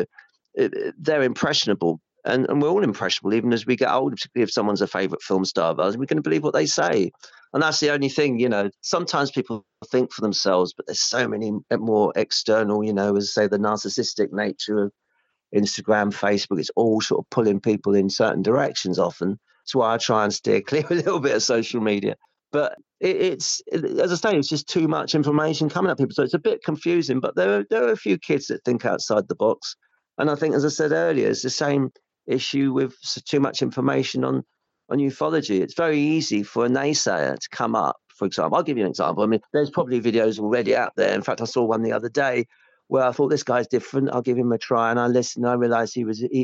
S8: they're impressionable. And we're all impressionable, even as we get older, particularly if someone's a favourite film star of ours, we're going to believe what they say. And that's the only thing, sometimes people think for themselves, but there's so many more external, as I say, the narcissistic nature of Instagram, Facebook, it's all sort of pulling people in certain directions often. That's why I try and steer clear a little bit of social media. But it's, as I say, it's just too much information coming at people. So it's a bit confusing, but there are a few kids that think outside the box. And I think, as I said earlier, it's the same issue with too much information on ufology. It's very easy for a naysayer to come up, for example. I'll give you an example. I mean, there's probably videos already out there. In fact, I saw one the other day where I thought, this guy's different. I'll give him a try. And I listened. And I realized he was,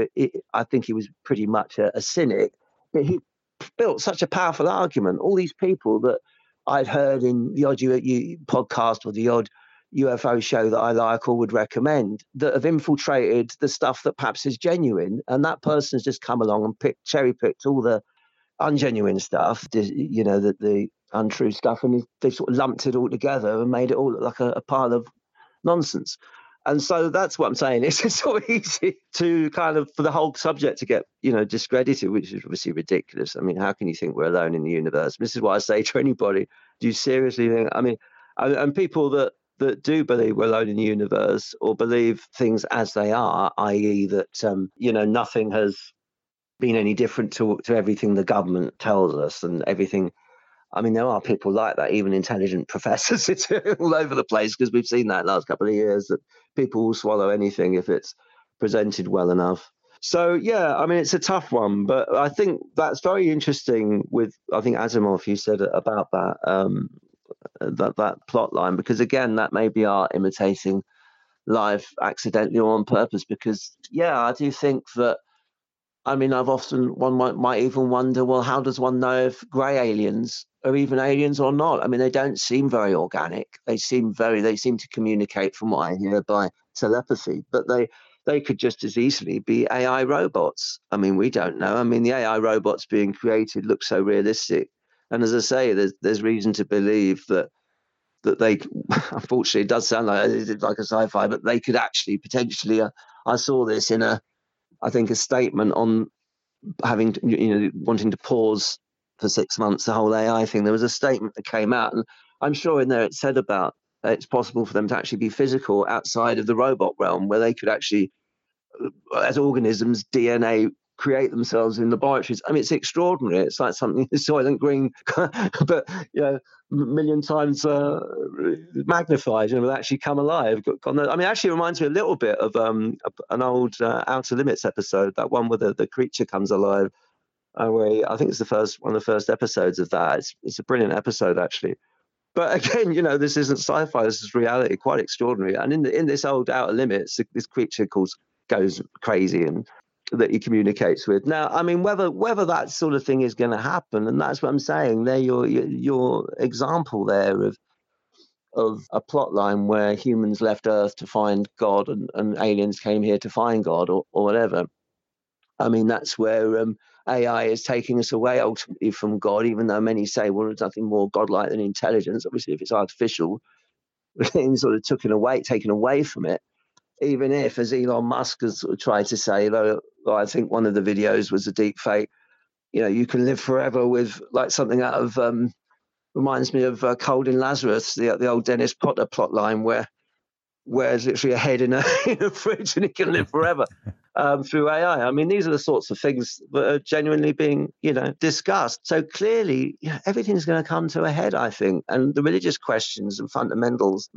S8: I think he was pretty much a cynic. But he built such a powerful argument. All these people that I'd heard in the odd podcast or the odd UFO show that I like or would recommend that have infiltrated the stuff that perhaps is genuine, and that person's just come along and cherry picked all the ungenuine stuff, the untrue stuff, and they've sort of lumped it all together and made it all look like a pile of nonsense. And so that's what I'm saying. It's just so easy to kind of, for the whole subject to get, discredited, which is obviously ridiculous. I mean, how can you think we're alone in the universe? This is what I say to anybody. Do you seriously think, I mean, and people that do believe we're alone in the universe or believe things as they are, i.e. that, nothing has been any different to everything the government tells us and everything. I mean, there are people like that, even intelligent professors all over the place, because we've seen that last couple of years, that people will swallow anything if it's presented well enough. So, yeah, I mean, it's a tough one, but I think that's very interesting with, I think, Asimov, you said about that, that plot line, because, again, that may be art imitating live accidentally or on purpose. Because, yeah, I do think that, I mean, one might even wonder, well, how does one know if grey aliens are even aliens or not? I mean, they don't seem very organic. They seem to communicate, from what I hear, by telepathy, but they could just as easily be AI robots. I mean, we don't know. I mean, the AI robots being created look so realistic. And as I say, there's reason to believe that they, unfortunately, it does sound like a sci-fi, but they could actually potentially, I saw this in a statement on wanting to pause for 6 months the whole AI thing. There was a statement that came out, and I'm sure in there it said about it's possible for them to actually be physical outside of the robot realm, where they could actually, as organisms, DNA create themselves in laboratories. I mean, it's extraordinary. It's like something Soylent Green, but a million times magnified, will actually come alive. I mean, actually, it reminds me a little bit of an old Outer Limits episode, that one where the creature comes alive. Where I think it's one of the first episodes of that. It's a brilliant episode, actually. But again, this isn't sci-fi. This is reality, quite extraordinary. And in this old Outer Limits, this creature goes crazy and that he communicates with. Now, I mean, whether that sort of thing is going to happen, and that's what I'm saying. There, your example there of a plot line where humans left Earth to find God and aliens came here to find God or whatever. I mean, that's where AI is taking us away ultimately from God, even though many say, well, there's nothing more godlike than intelligence. Obviously, if it's artificial, we're getting sort of taken away from it. Even if, as Elon Musk has sort of tried to say, though I think one of the videos was a deep fake, you can live forever with like something out of, reminds me of Cold in Lazarus, the old Dennis Potter plot line where there's literally a head in a fridge and he can live forever through AI. I mean, these are the sorts of things that are genuinely being, discussed. So clearly, everything's going to come to a head, I think. And the religious questions and fundamentals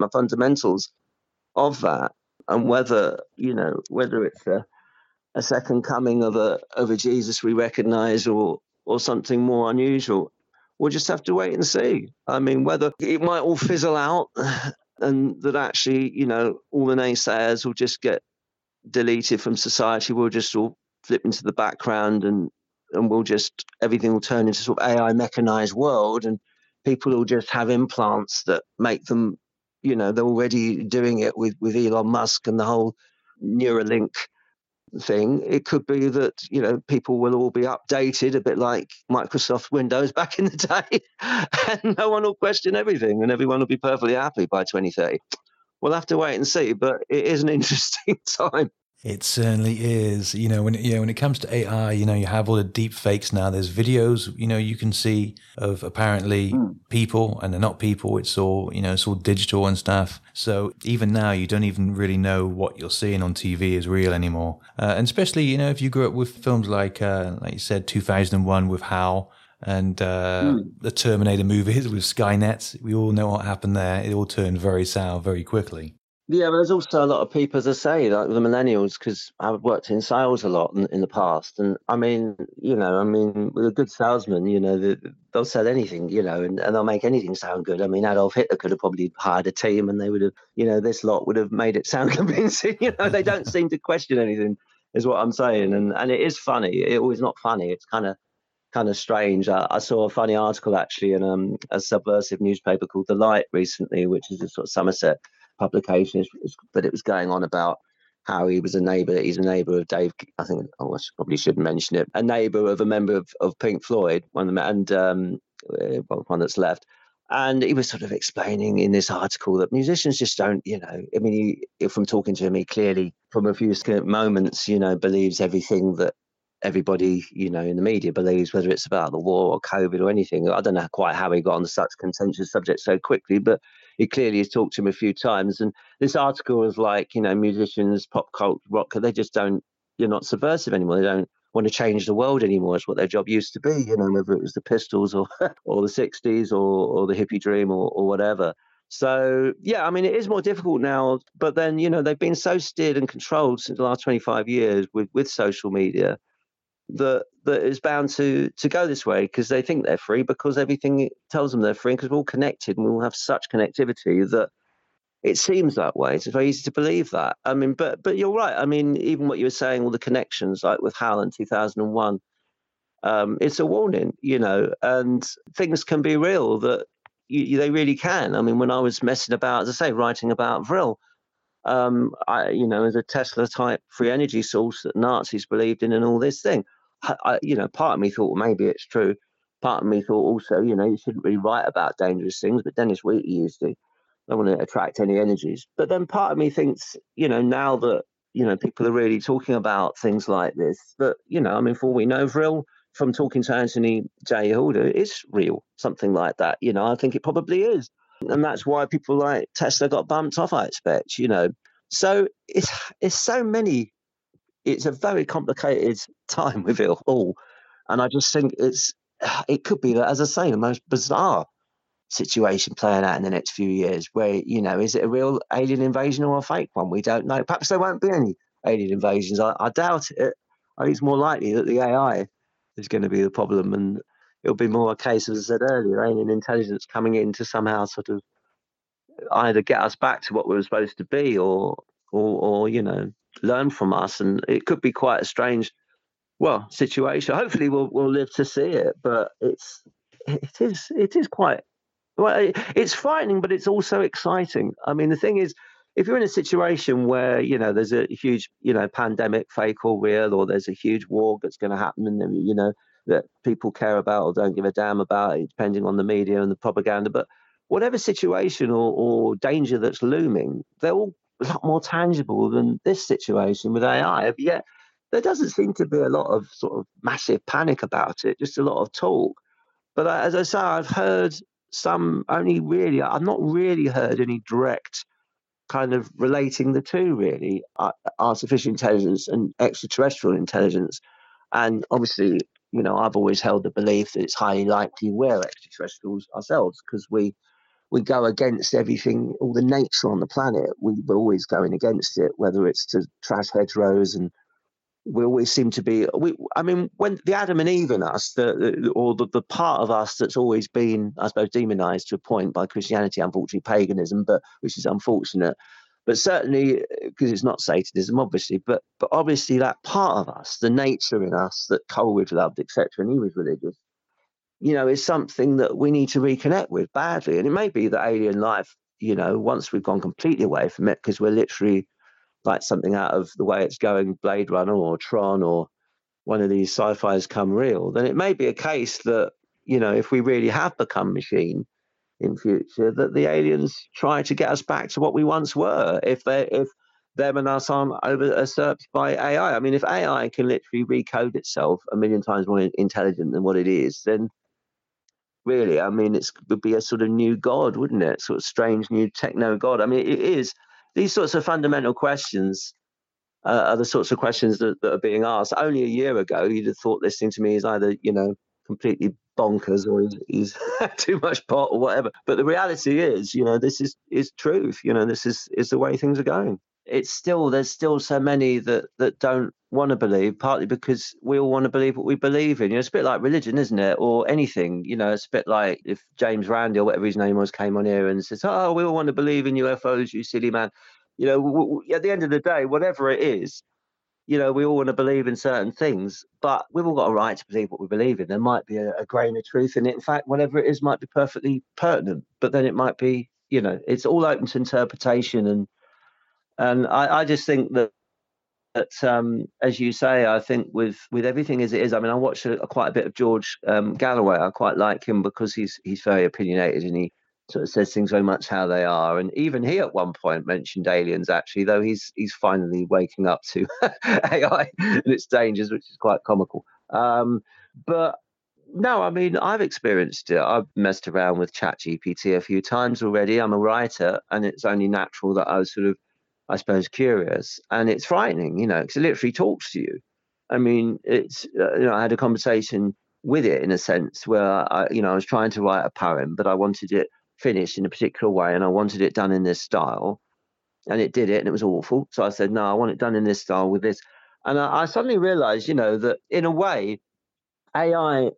S8: of that, and whether it's a second coming of a Jesus we recognize or something more unusual, we'll just have to wait and see. I mean, whether it might all fizzle out and that actually, all the naysayers will just get deleted from society. We'll just all flip into the background and everything will turn into sort of AI mechanized world, and people will just have implants that make them, they're already doing it with Elon Musk and the whole Neuralink thing. It could be that, people will all be updated a bit like Microsoft Windows back in the day, and no one will question everything and everyone will be perfectly happy by 2030. We'll have to wait and see, but it is an interesting time.
S7: It certainly is. When it comes to AI, you have all the deep fakes now. There's videos, you can see of apparently people, and they're not people. It's all, it's all digital and stuff. So even now, you don't even really know what you're seeing on TV is real anymore. And especially, if you grew up with films like you said, 2001 with HAL, and the Terminator movies with Skynet. We all know what happened there. It all turned very sour very quickly.
S8: Yeah, but there's also a lot of people, as I say, like the millennials, because I've worked in sales a lot in the past. And I mean, with a good salesman, they'll sell anything, and they'll make anything sound good. I mean, Adolf Hitler could have probably hired a team and they would have, this lot would have made it sound convincing. They don't seem to question anything, is what I'm saying. And it is funny. It was not funny. It's kind of strange. I saw a funny article actually in a subversive newspaper called The Light recently, which is a sort of Somerset publication, but it was going on about how he's a neighbour of Dave, I think, I probably shouldn't mention it, a neighbour of a member of Pink Floyd, one that's left. And he was sort of explaining in this article that musicians just don't, from talking to him, he clearly, from a few moments, believes everything that everybody, in the media believes, whether it's about the war or COVID or anything. I don't know quite how he got on such contentious subjects so quickly, but he clearly has talked to him a few times. And this article was like, musicians, pop culture, rock, they're not subversive anymore. They don't want to change the world anymore. It's what their job used to be, whether it was the Pistols or the 60s or the hippie dream or whatever. So, yeah, I mean, it is more difficult now, but then, they've been so steered and controlled since the last 25 years with social media that is bound to go this way, because they think they're free, because everything tells them they're free, because we're all connected and we all have such connectivity that It seems that way. It's very easy to believe that. I mean, but you're right. I mean, even what you were saying, all the connections, like with HAL in 2001, it's a warning, and things can be real that they really can. I mean, when I was messing about, as I say, writing about Vril, as a Tesla type free energy source that Nazis believed in and all this thing, part of me thought, well, maybe it's true. Part of me thought also, you shouldn't really write about dangerous things, but Dennis Wheatley used to. Don't want to attract any energies. But then part of me thinks, now that, people are really talking about things like this, that, for all we know, Vril, from talking to Anthony J. Hilder, is real, something like that. I think it probably is. And that's why people like Tesla got bumped off, I expect, So it's so many, it's a very complicated time with it all. And I just think it could be, as I say, the most bizarre situation playing out in the next few years where, is it a real alien invasion or a fake one? We don't know. Perhaps there won't be any alien invasions. I doubt it. I think it's more likely that the AI is going to be the problem, and it'll be more a case, as I said earlier, alien intelligence coming in to somehow sort of either get us back to what we were supposed to be or learn from us. And it could be quite a strange, situation. Hopefully we'll live to see it, but it is quite, it's frightening, but it's also exciting. I mean, the thing is, if you're in a situation where, there's a huge, pandemic, fake or real, or there's a huge war that's going to happen and, that people care about or don't give a damn about, it, depending on the media and the propaganda. But whatever situation or danger that's looming, they're all a lot more tangible than this situation with AI. Yet there doesn't seem to be a lot of sort of massive panic about it, just a lot of talk. But as I say, I've heard I've not really heard any direct kind of relating the two, really, artificial intelligence and extraterrestrial intelligence. And obviously, I've always held the belief that it's highly likely we're extraterrestrials ourselves, because we go against everything, all the nature on the planet. We're always going against it, whether it's to trash hedgerows, and we always seem to be. When the Adam and Eve in us, the part of us that's always been, I suppose, demonized to a point by Christianity, unfortunately, paganism, but which is unfortunate. But certainly, because it's not Satanism, obviously, but obviously that part of us, the nature in us that Coleridge loved, etc., and he was religious, is something that we need to reconnect with badly. And it may be that alien life, once we've gone completely away from it, because we're literally like something out of the way it's going, Blade Runner or Tron or one of these sci-fis come real, then it may be a case that, if we really have become machine in future, that the aliens try to get us back to what we once were, if them and us aren't usurped by AI. I mean, if AI can literally recode itself a million times more intelligent than what it is, then really, I mean, it would be a sort of new god, wouldn't it? Sort of strange new techno god. I mean, it is. These sorts of fundamental questions are the sorts of questions that are being asked. Only a year ago, you'd have thought listening to me is either, completely bonkers or he's too much pot or whatever. But the reality is, this is truth. This is the way things are going. There's still so many that don't want to believe, partly because we all want to believe what we believe in. It's a bit like religion, isn't it? Or anything. It's a bit like if James Randi or whatever his name was came on here and says, "Oh, we all want to believe in UFOs, you silly man." At the end of the day, whatever it is, we all want to believe in certain things, but we've all got a right to believe what we believe in. There might be a grain of truth in it. In fact, whatever it is might be perfectly pertinent, but then it might be, it's all open to interpretation. And I just think that as you say, I think with everything as it is, I mean, I watched quite a bit of George Galloway. I quite like him because he's very opinionated and he sort of says things very much how they are. And even he at one point mentioned aliens, actually, though he's finally waking up to AI and its dangers, which is quite comical. But no, I mean, I've experienced it. I've messed around with ChatGPT a few times already. I'm a writer, and it's only natural that I was sort of, I suppose, curious. And it's frightening, because it literally talks to you. I mean, it's, I had a conversation with it in a sense where, I was trying to write a poem, but I wanted it finished in a particular way and I wanted it done in this style. And it did it and it was awful. So I said, no, I want it done in this style with this. And I suddenly realized, that in a way, AI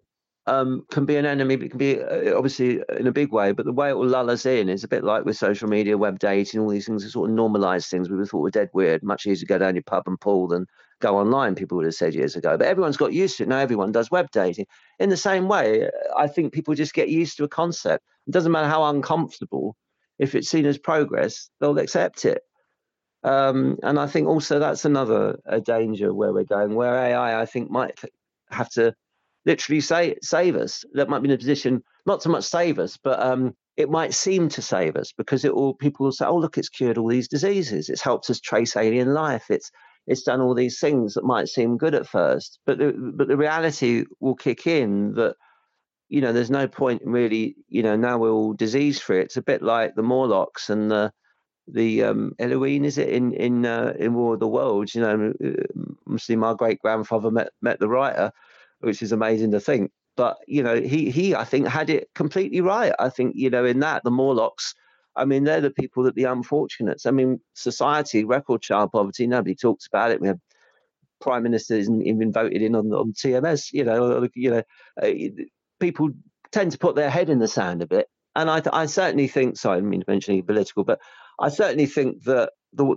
S8: can be an enemy, but it can be obviously in a big way. But the way it will lull us in is a bit like with social media, web dating, all these things that sort of normalise things we thought were dead weird. Much easier to go down your pub and pool than go online, people would have said years ago. But everyone's got used to it. Now everyone does web dating. In the same way, I think people just get used to a concept. It doesn't matter how uncomfortable. If it's seen as progress, they'll accept it. And I think also that's another danger where we're going, where AI, I think, might have to literally save us. That might be in a position, not so much save us, but it might seem to save us because people will say, oh, look, it's cured all these diseases. It's helped us trace alien life. It's done all these things that might seem good at first. But the reality will kick in that, there's no point in really, now we're all disease free. It's a bit like the Morlocks and the Elohim, is it, in War of the Worlds? Obviously my great grandfather met the writer, which is amazing to think. But he I think had it completely right. I think in that the Morlocks, I mean, they're the people that the unfortunates. I mean, society, record child poverty, nobody talks about it. We have prime ministers even voted in on TMS. People tend to put their head in the sand a bit. And I certainly think, sorry, I didn't mean to mention anything political, but I certainly think that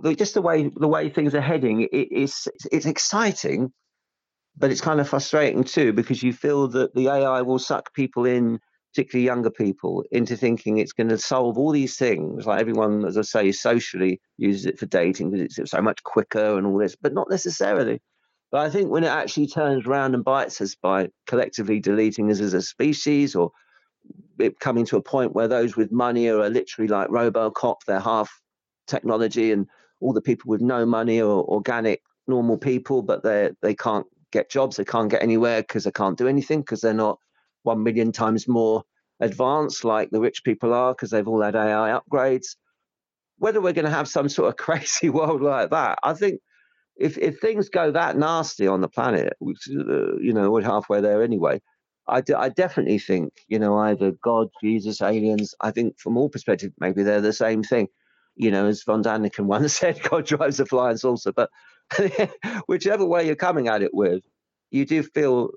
S8: the way things are heading, it's exciting, but it's kind of frustrating too, because you feel that the AI will suck people in, particularly younger people, into thinking it's going to solve all these things. Like everyone, as I say, socially uses it for dating because it's so much quicker and all this, but not necessarily. But I think when it actually turns around and bites us by collectively deleting us as a species, or it coming to a point where those with money are literally like RoboCop, they're half technology, and all the people with no money are organic, normal people, but they can't get jobs, they can't get anywhere because they can't do anything because they're not 1 million times more advanced like the rich people are because they've all had AI upgrades. Whether we're going to have some sort of crazy world like that, I think if things go that nasty on the planet, which we're halfway there anyway, I definitely think either God, Jesus, aliens. I think from all perspectives maybe they're the same thing. As von Daniken once said, God drives a flying saucer. But whichever way you're coming at it with, you do feel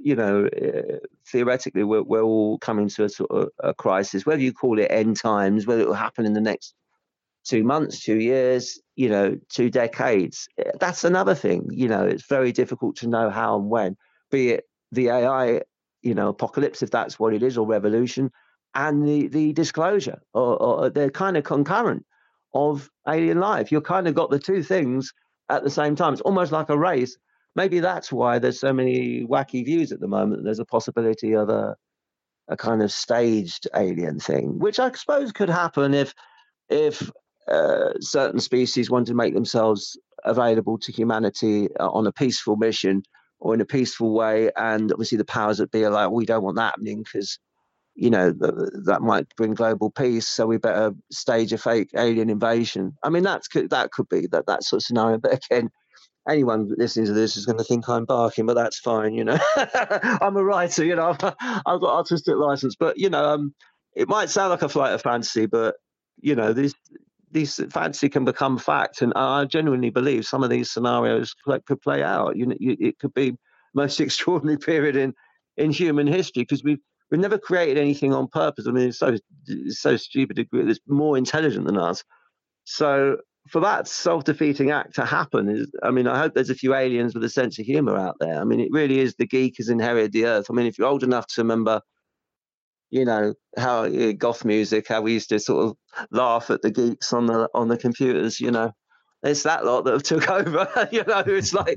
S8: theoretically we're all coming to a sort of a crisis. Whether you call it end times, whether it will happen in the next 2 months, 2 years, 2 decades, that's another thing. It's very difficult to know how and when, be it the AI apocalypse, if that's what it is, or revolution, and the disclosure, or they're kind of concurrent, of alien life. You've kind of got the two things at the same time. It's almost like a race. Maybe that's why there's so many wacky views at the moment. There's a possibility of a kind of staged alien thing, which I suppose could happen if certain species want to make themselves available to humanity on a peaceful mission or in a peaceful way. And obviously the powers that be are like, we don't want that happening because, that might bring global peace. So we better stage a fake alien invasion. I mean, that could be that sort of scenario. But again, anyone listening to this is going to think I'm barking, but that's fine. I'm a writer, I've got artistic license, but, it might sound like a flight of fantasy, but, these fantasy can become fact. And I genuinely believe some of these scenarios could play out. It could be the most extraordinary period in human history because we've never created anything on purpose. I mean, it's so stupid. It's more intelligent than us. So for that self-defeating act to happen I hope there's a few aliens with a sense of humor out there. I mean, it really is the geek has inherited the earth. I mean, if you're old enough to remember, how goth music, how we used to sort of laugh at the geeks on the computers, it's that lot that have took over, it's like,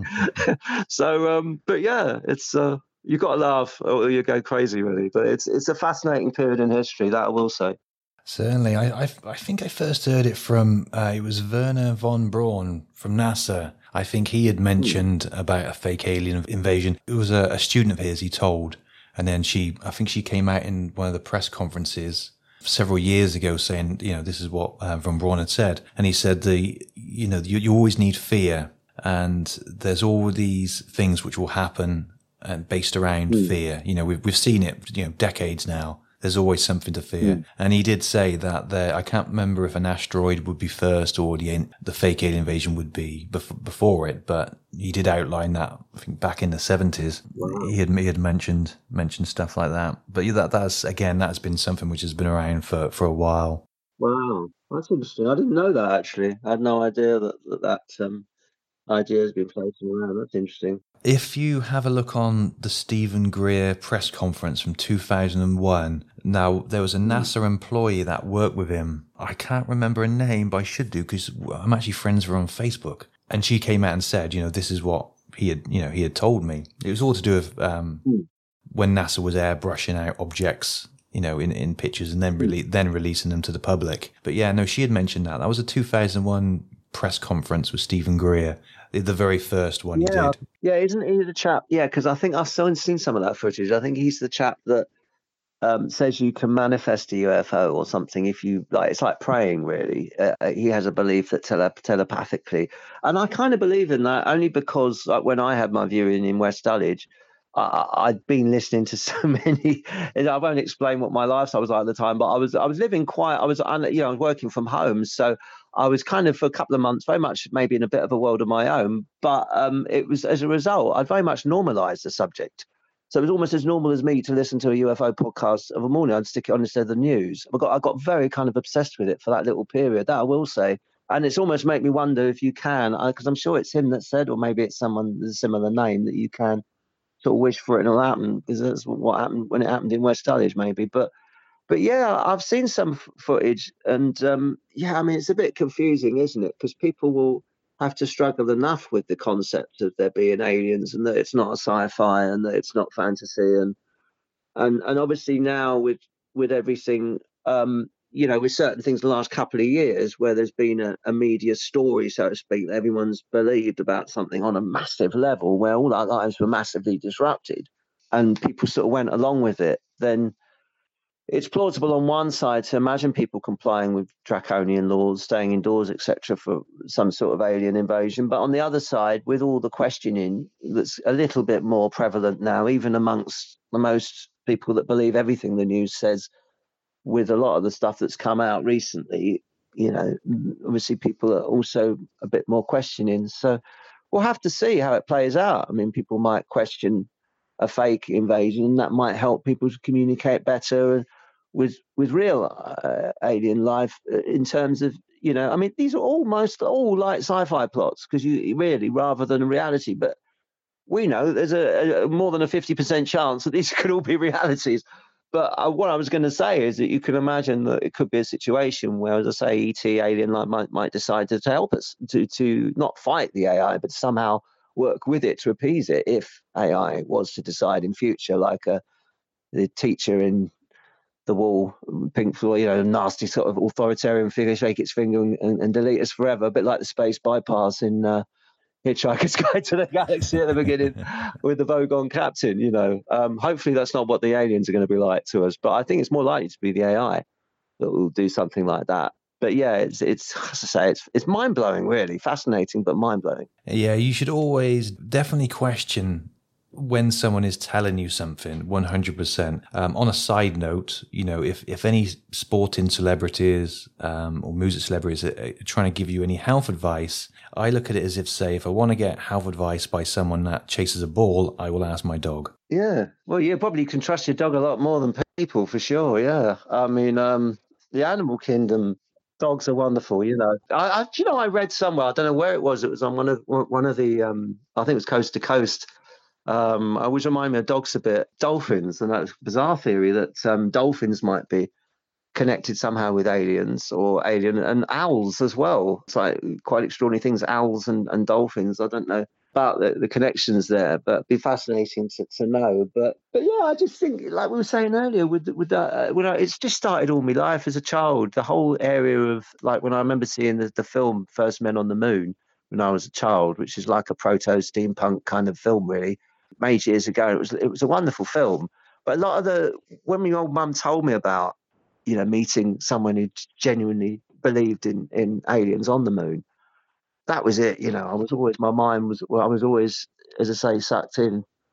S8: so, but yeah, it's, you've got to laugh or you go crazy really, but it's a fascinating period in history, that I will say.
S7: Certainly. I think I first heard it from, it was Werner von Braun from NASA. I think he had mentioned about a fake alien invasion. It was a student of his, he told. And then I think she came out in one of the press conferences several years ago saying, this is what von Braun had said. And he said, you always need fear. And there's all these things which will happen based around fear. We've seen it, decades now. there's always something to fear. And he did say that I can't remember if an asteroid would be first or the fake alien invasion would be before it, but he did outline that, I think, back in the 70s. Wow. He had mentioned stuff like that. But that's been something which has been around for a while.
S8: Wow, that's interesting. I didn't know that, actually. I had no idea that idea has been floating around. That's interesting.
S7: If you have a look on the Stephen Greer press conference from 2001, now there was a NASA employee that worked with him. I can't remember her name, but I should do because I'm actually friends with her on Facebook. And she came out and said, this is what he had told me. It was all to do with when NASA was airbrushing out objects, in pictures and then releasing them to the public. But yeah, no, she had mentioned that. That was a 2001 press conference with Stephen Greer, the very first one he did.
S8: Yeah, isn't he the chap? Yeah, because I think I've seen some of that footage. I think he's the chap that says you can manifest a UFO or something if you like. It's like praying, really. He has a belief that telepathically, and I kind of believe in that only because when I had my viewing in West Dulwich, I'd been listening to so many. I won't explain what my lifestyle was like at the time, but I was living quiet. I was working from home, so I was kind of for a couple of months very much maybe in a bit of a world of my own. But it was as a result, I very much normalised the subject. So it was almost as normal as me to listen to a UFO podcast of a morning. I'd stick it on instead of the news. I got very kind of obsessed with it for that little period. That I will say. And it's almost made me wonder if you can, because I'm sure it's him that said, or maybe it's someone with a similar name, that you can sort of wish for it and it'll happen, because that's what happened when it happened in West Dulwich, maybe. But yeah, I've seen some footage, and it's a bit confusing, isn't it? Because people will have to struggle enough with the concept of there being aliens, and that it's not a sci-fi, and that it's not fantasy, and obviously now with everything, with certain things the last couple of years where there's been a media story, so to speak, that everyone's believed about something on a massive level, where all our lives were massively disrupted, and people sort of went along with it, then it's plausible on one side to imagine people complying with draconian laws, staying indoors, etc., for some sort of alien invasion. But on the other side, with all the questioning that's a little bit more prevalent now, even amongst the most people that believe everything the news says, with a lot of the stuff that's come out recently, obviously people are also a bit more questioning. So we'll have to see how it plays out. I mean, people might question a fake invasion, and that might help people to communicate better with real alien life in terms of, these are almost all like sci-fi plots, because you really, rather than reality, but we know there's a more than a 50% chance that these could all be realities. But what I was going to say is that you can imagine that it could be a situation where, as I say, ET alien life might decide to help us to not fight the AI, but somehow work with it to appease it, if AI was to decide in future, like the teacher in The Wall, Pink Floyd, nasty sort of authoritarian figure, shake its finger and delete us forever, a bit like the space bypass in Hitchhiker's Guide to the Galaxy at the beginning with the Vogon captain. Hopefully that's not what the aliens are going to be like to us, but I think it's more likely to be the AI that will do something like that. But yeah, it's as I say, it's mind-blowing, really. Fascinating, but mind-blowing.
S7: Yeah, you should always definitely question when someone is telling you something, 100%. On a side note, if any sporting celebrities or music celebrities are trying to give you any health advice, I look at it as if I want to get health advice by someone that chases a ball, I will ask my dog.
S8: Yeah, well, you probably can trust your dog a lot more than people, for sure, yeah. I mean, the animal kingdom, dogs are wonderful, I read somewhere, I don't know where it was on one of the, I think it was Coast to Coast, which remind me of dogs a bit, dolphins, and that's a bizarre theory that dolphins might be connected somehow with aliens or alien, and owls as well. It's like quite extraordinary things, owls and dolphins. I don't know about the connections there, but it'd be fascinating to know. But yeah, I just think, like we were saying earlier, with that, it's just started all my life as a child. The whole area of, like, when I remember seeing the film First Men on the Moon when I was a child, which is like a proto-steampunk kind of film, really, made years ago. It was a wonderful film. But a lot of when my old mum told me about, meeting someone who genuinely believed in aliens on the moon, that was it. I was always, my mind was, I was always, as I say, sucked in.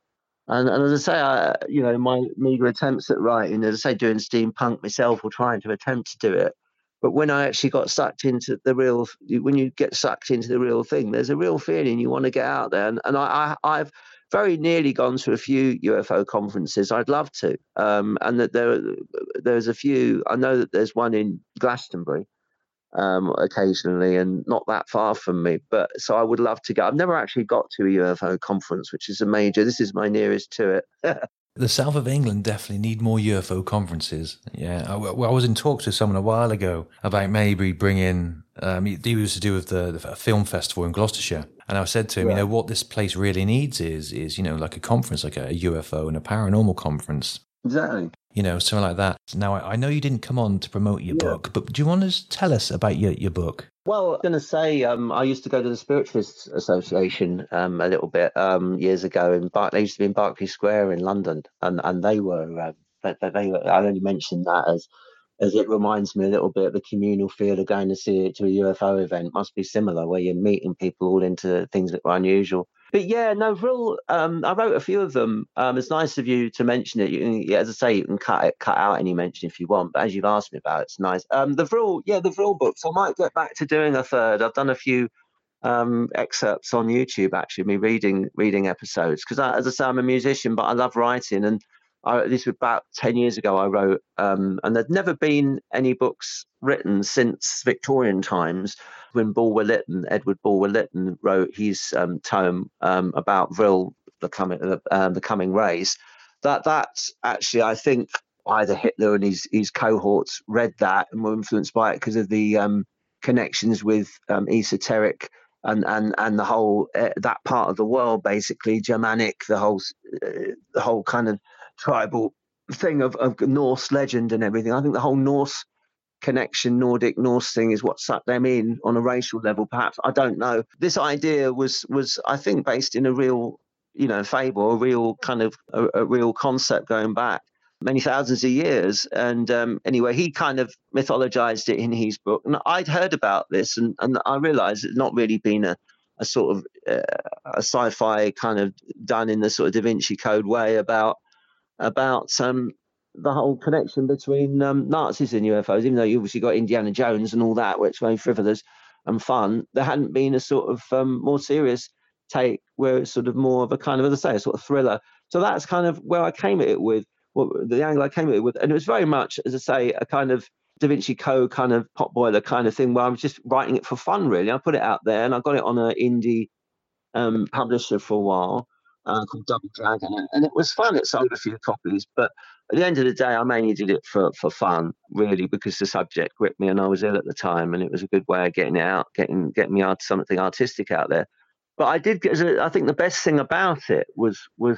S8: And as I say, my meager attempts at writing, as I say, doing steampunk myself or trying to attempt to do it. But when I actually got sucked into when you get sucked into the real thing, there's a real feeling you want to get out there. And I've very nearly gone to a few UFO conferences. I'd love to. And that there's a few. I know that there's one in Glastonbury occasionally, and not that far from me. But so I would love to go. I've never actually got to a UFO conference, which is this is my nearest to it.
S6: The south of England definitely need more UFO conferences. Yeah, I was in talks with someone a while ago about maybe bringing. He was to do with the film festival in Gloucestershire, and I said to him, what this place really needs is like a conference, like a UFO and a paranormal conference.
S8: Exactly.
S6: Something like that. Now, I know you didn't come on to promote your book, but do you want to tell us about your book?
S8: Well, I'm going to say I used to go to the Spiritualists Association a little bit years ago. They used to be in Berkeley Square in London, and they were. I only mentioned that as it reminds me a little bit of the communal feel of going to a UFO event. Must be similar, where you're meeting people all into things that were unusual. But yeah, no, Vril, I wrote a few of them. It's nice of you to mention it. As I say, you can cut out any mention if you want. But as you've asked me about it, it's nice. The Vril books. I might get back to doing a third. I've done a few excerpts on YouTube, actually, me reading episodes. Because as I say, I'm a musician, but I love writing. And this was about 10 years ago I wrote, and there'd never been any books written since Victorian times, when Edward Bulwer-Lytton wrote his tome about Vril, the coming race. That's actually, I think, either Hitler and his cohorts read that and were influenced by it because of the connections with esoteric and the whole that part of the world, basically Germanic, the whole kind of tribal thing of Norse legend and everything. I think the whole Norse connection, Nordic Norse thing, is what sucked them in on a racial level, perhaps. I don't know. This idea was I think based in a real fable, a real kind of a real concept going back many thousands of years. And anyway, he kind of mythologized it in his book, and I'd heard about this, and I realized it's not really been a sort of a sci-fi kind of done in the sort of Da Vinci Code way about the whole connection between Nazis and UFOs. Even though you obviously got Indiana Jones and all that, which was very frivolous and fun, there hadn't been a sort of more serious take where it's sort of more of a kind of, as I say, a sort of thriller. So that's kind of where I came at it with, the angle I came at it with. And it was very much, as I say, a kind of Da Vinci Code kind of potboiler kind of thing, where I was just writing it for fun, really. I put it out there, and I got it on an indie publisher for a while called Double Dragon, and it was fun. It sold a few copies, but at the end of the day, I mainly did it for fun, really, because the subject gripped me, and I was ill at the time, and it was a good way of getting it out, getting me something artistic out there. But I think the best thing about it was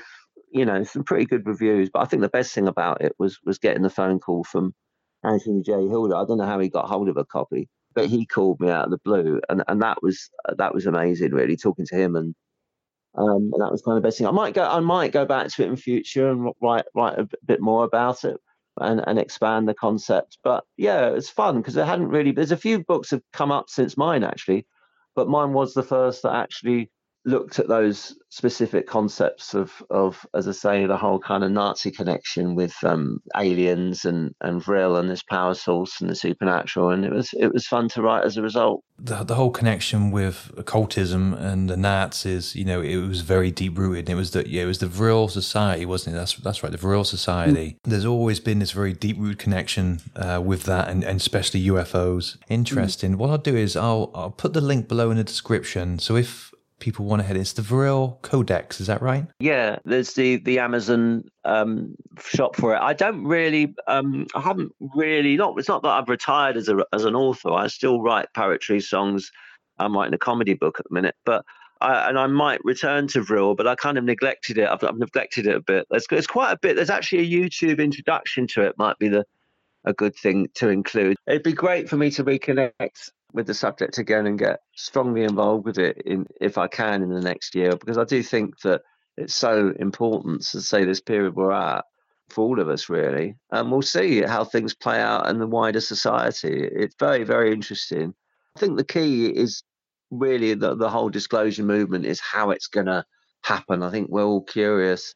S8: some pretty good reviews, but I think the best thing about it was getting the phone call from Anthony J. Hilder. I don't know how he got hold of a copy, but he called me out of the blue, and that was amazing, really, talking to him, and that was kind of the best thing. I might go back to it in future and write a bit more about it and expand the concept. But yeah, it's fun because there's a few books have come up since mine, actually, but mine was the first that actually looked at those specific concepts of, as I say, the whole kind of Nazi connection with aliens and Vril and this power source and the supernatural, and it was fun to write as a result.
S6: The whole connection with occultism and the Nazis, it was very deep rooted. It was the Vril Society, wasn't it? That's right, the Vril Society. There's always been this very deep rooted connection with that, and especially UFOs. Interesting. What I'll do is I'll put the link below in the description. So if people want to head, it's the Vril Codex, is that right?
S8: Yeah, there's the Amazon shop for it. I don't really, I haven't really, it's not that I've retired as an author. I still write poetry, songs. I'm writing a comedy book at the minute, but I might return to Vril, but I kind of neglected it. I've neglected it a bit. There's quite a bit. There's actually a YouTube introduction to it. Might be a good thing to include. It'd be great for me to reconnect with the subject again and get strongly involved with it if I can in the next year, because I do think that it's so important to say this period we're at for all of us, really. And we'll see how things play out in the wider society. It's very, very interesting. I think the key is really the whole disclosure movement is how it's going to happen. I think we're all curious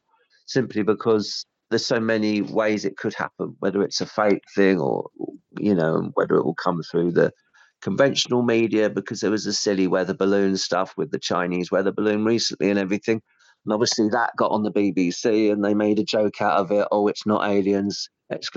S8: simply because there's so many ways it could happen, whether it's a fake thing or, whether it will come through the conventional media, because there was the silly weather balloon stuff with the Chinese weather balloon recently and everything. And obviously that got on the BBC and they made a joke out of it. Oh, it's not aliens, !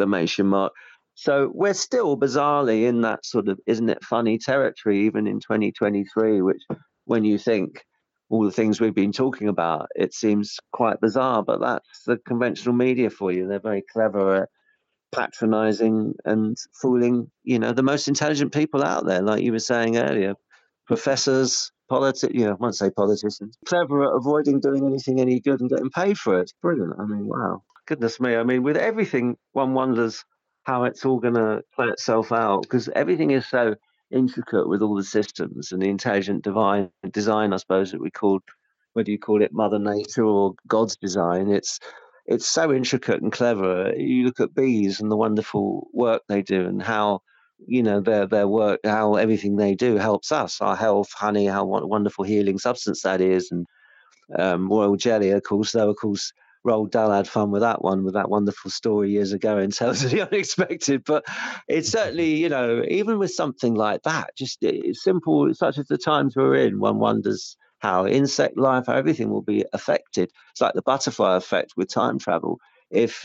S8: So we're still bizarrely in that sort of, isn't it funny territory, even in 2023, which when you think all the things we've been talking about, it seems quite bizarre, but that's the conventional media for you. They're very clever at patronizing and fooling, the most intelligent people out there, like you were saying earlier, professors, I won't say politicians, clever at avoiding doing anything any good and getting paid for it. It's brilliant. I mean, wow. Goodness me. I mean, with everything, one wonders how it's all going to play itself out, because everything is so intricate with all the systems and the intelligent design, I suppose, that we called, whether you call it Mother Nature or God's design. It's so intricate and clever. You look at bees and the wonderful work they do and how, their work, how everything they do helps us, our health, honey, how wonderful healing substance that is. And royal jelly, of course, though, of course, Roald Dahl had fun with that wonderful story years ago in Tales of the Unexpected. But it's certainly, even with something like that, just it's simple, such as the times we're in, one wonders how insect life, how everything will be affected. It's like the butterfly effect with time travel. If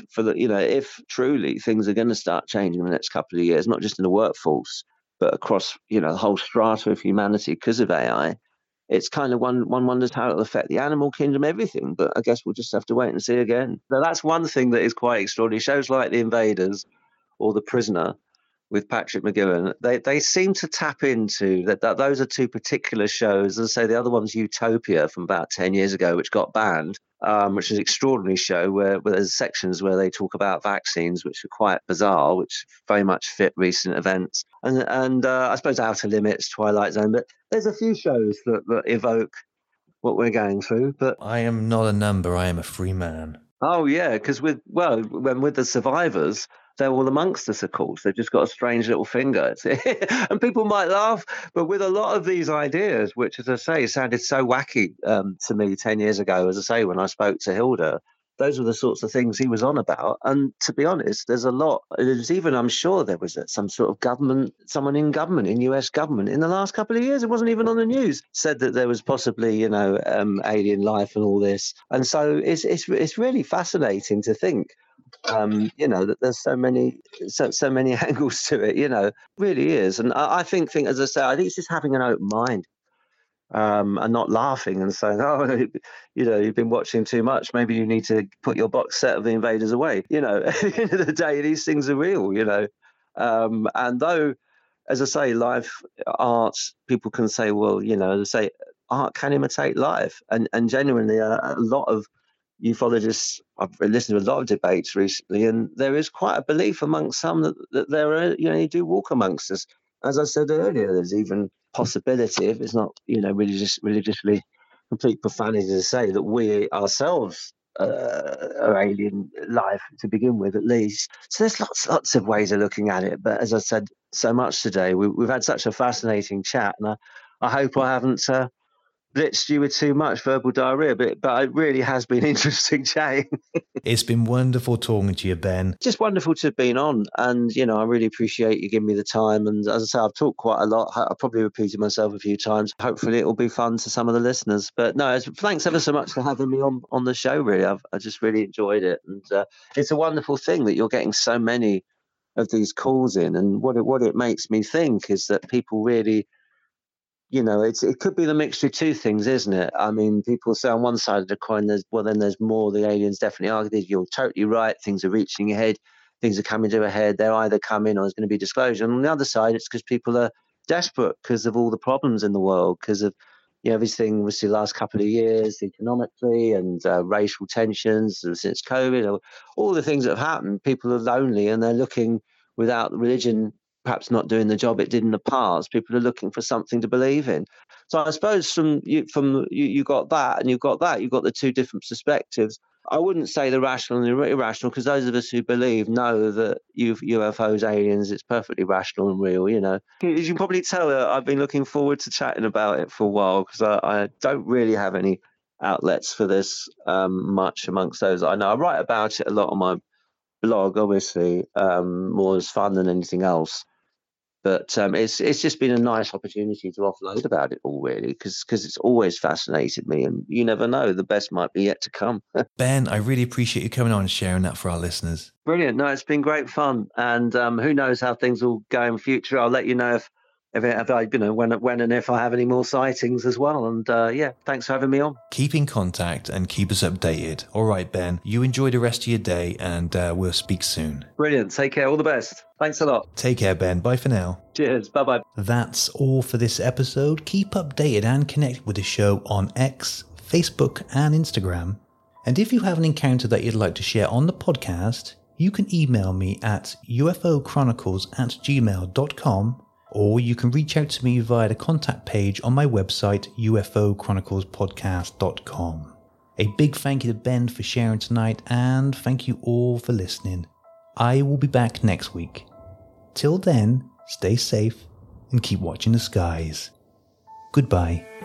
S8: truly things are going to start changing in the next couple of years, not just in the workforce, but across, the whole strata of humanity because of AI, it's kind of one wonders how it'll affect the animal kingdom, everything. But I guess we'll just have to wait and see again. So that's one thing that is quite extraordinary. Shows like The Invaders or The Prisoner with Patrick McGowan, they seem to tap into that. Those are two particular shows. As I say, the other one's Utopia from about 10 years ago, which got banned, which is an extraordinary show where there's sections where they talk about vaccines, which are quite bizarre, which very much fit recent events. And I suppose Outer Limits, Twilight Zone. But there's a few shows that evoke what we're going through. But
S7: I am not a number. I am a free man.
S8: Oh, yeah, because with the survivors, they're all amongst us, of course. They've just got a strange little finger. And people might laugh, but with a lot of these ideas, which, as I say, sounded so wacky to me 10 years ago, as I say, when I spoke to Hilda, those were the sorts of things he was on about. And to be honest, there's a lot. There's even, I'm sure there was some sort of government, someone in government, in US government, in the last couple of years, it wasn't even on the news, said that there was possibly, alien life and all this. And so it's really fascinating to think, that there's so many angles to it, it really is. And I think, as I say, I think it's just having an open mind. And not laughing and saying, oh, you've been watching too much. Maybe you need to put your box set of The Invaders away. At the end of the day, these things are real, And though, as I say, life, art, people can say, well, they say art can imitate life. And genuinely, a lot of ufologists, I've listened to a lot of debates recently, and there is quite a belief amongst some that there are, you do walk amongst us. As I said earlier, there's even possibility, if it's not, religiously complete profanity to say, that we ourselves are alien life to begin with, at least. So there's lots of ways of looking at it. But as I said so much today, we've had such a fascinating chat, and I hope I haven't blitzed you with too much verbal diarrhea, but it really has been interesting chatting.
S7: It's been wonderful talking to you, Ben.
S8: Just wonderful to have been on, and I really appreciate you giving me the time. And as I say, I've talked quite a lot. I probably repeated myself a few times. Hopefully it will be fun to some of the listeners. But no, thanks ever so much for having me on the show, really. I just really enjoyed it, and it's a wonderful thing that you're getting so many of these calls in. And what it makes me think is that people really, it could be the mixture of two things, isn't it? I mean, people say on one side of the coin, then there's more. The aliens definitely are. You're totally right. Things are reaching ahead. Things are coming to a head. They're either coming or there's going to be disclosure. And on the other side, it's because people are desperate because of all the problems in the world, because of everything we see the last couple of years economically and racial tensions since COVID, all the things that have happened. People are lonely and they're looking, without religion perhaps not doing the job it did in the past, people are looking for something to believe in. So I suppose you got that, and you've got the two different perspectives. I wouldn't say the rational and the irrational, because those of us who believe know that UFOs, aliens, it's perfectly rational and real, As you can probably tell, I've been looking forward to chatting about it for a while, because I don't really have any outlets for this much amongst those I know. I write about it a lot on my blog, obviously, more as fun than anything else. But it's just been a nice opportunity to offload about it all, really, because it's always fascinated me, and you never know, the best might be yet to come.
S7: Ben, I really appreciate you coming on and sharing that for our listeners.
S8: Brilliant. No, it's been great fun, and who knows how things will go in future. I'll let you know if I, when and if I have any more sightings as well. And thanks for having me on.
S7: Keep in contact and keep us updated. All right, Ben, you enjoy the rest of your day, and we'll speak soon.
S8: Brilliant. Take care. All the best. Thanks a lot.
S7: Take care, Ben. Bye for now.
S8: Cheers. Bye-bye.
S7: That's all for this episode. Keep updated and connected with the show on X, Facebook, and Instagram. And if you have an encounter that you'd like to share on the podcast, you can email me at ufochronicles@gmail.com, or you can reach out to me via the contact page on my website, ufochroniclespodcast.com. A big thank you to Ben for sharing tonight, and thank you all for listening. I will be back next week. Till then, stay safe and keep watching the skies. Goodbye.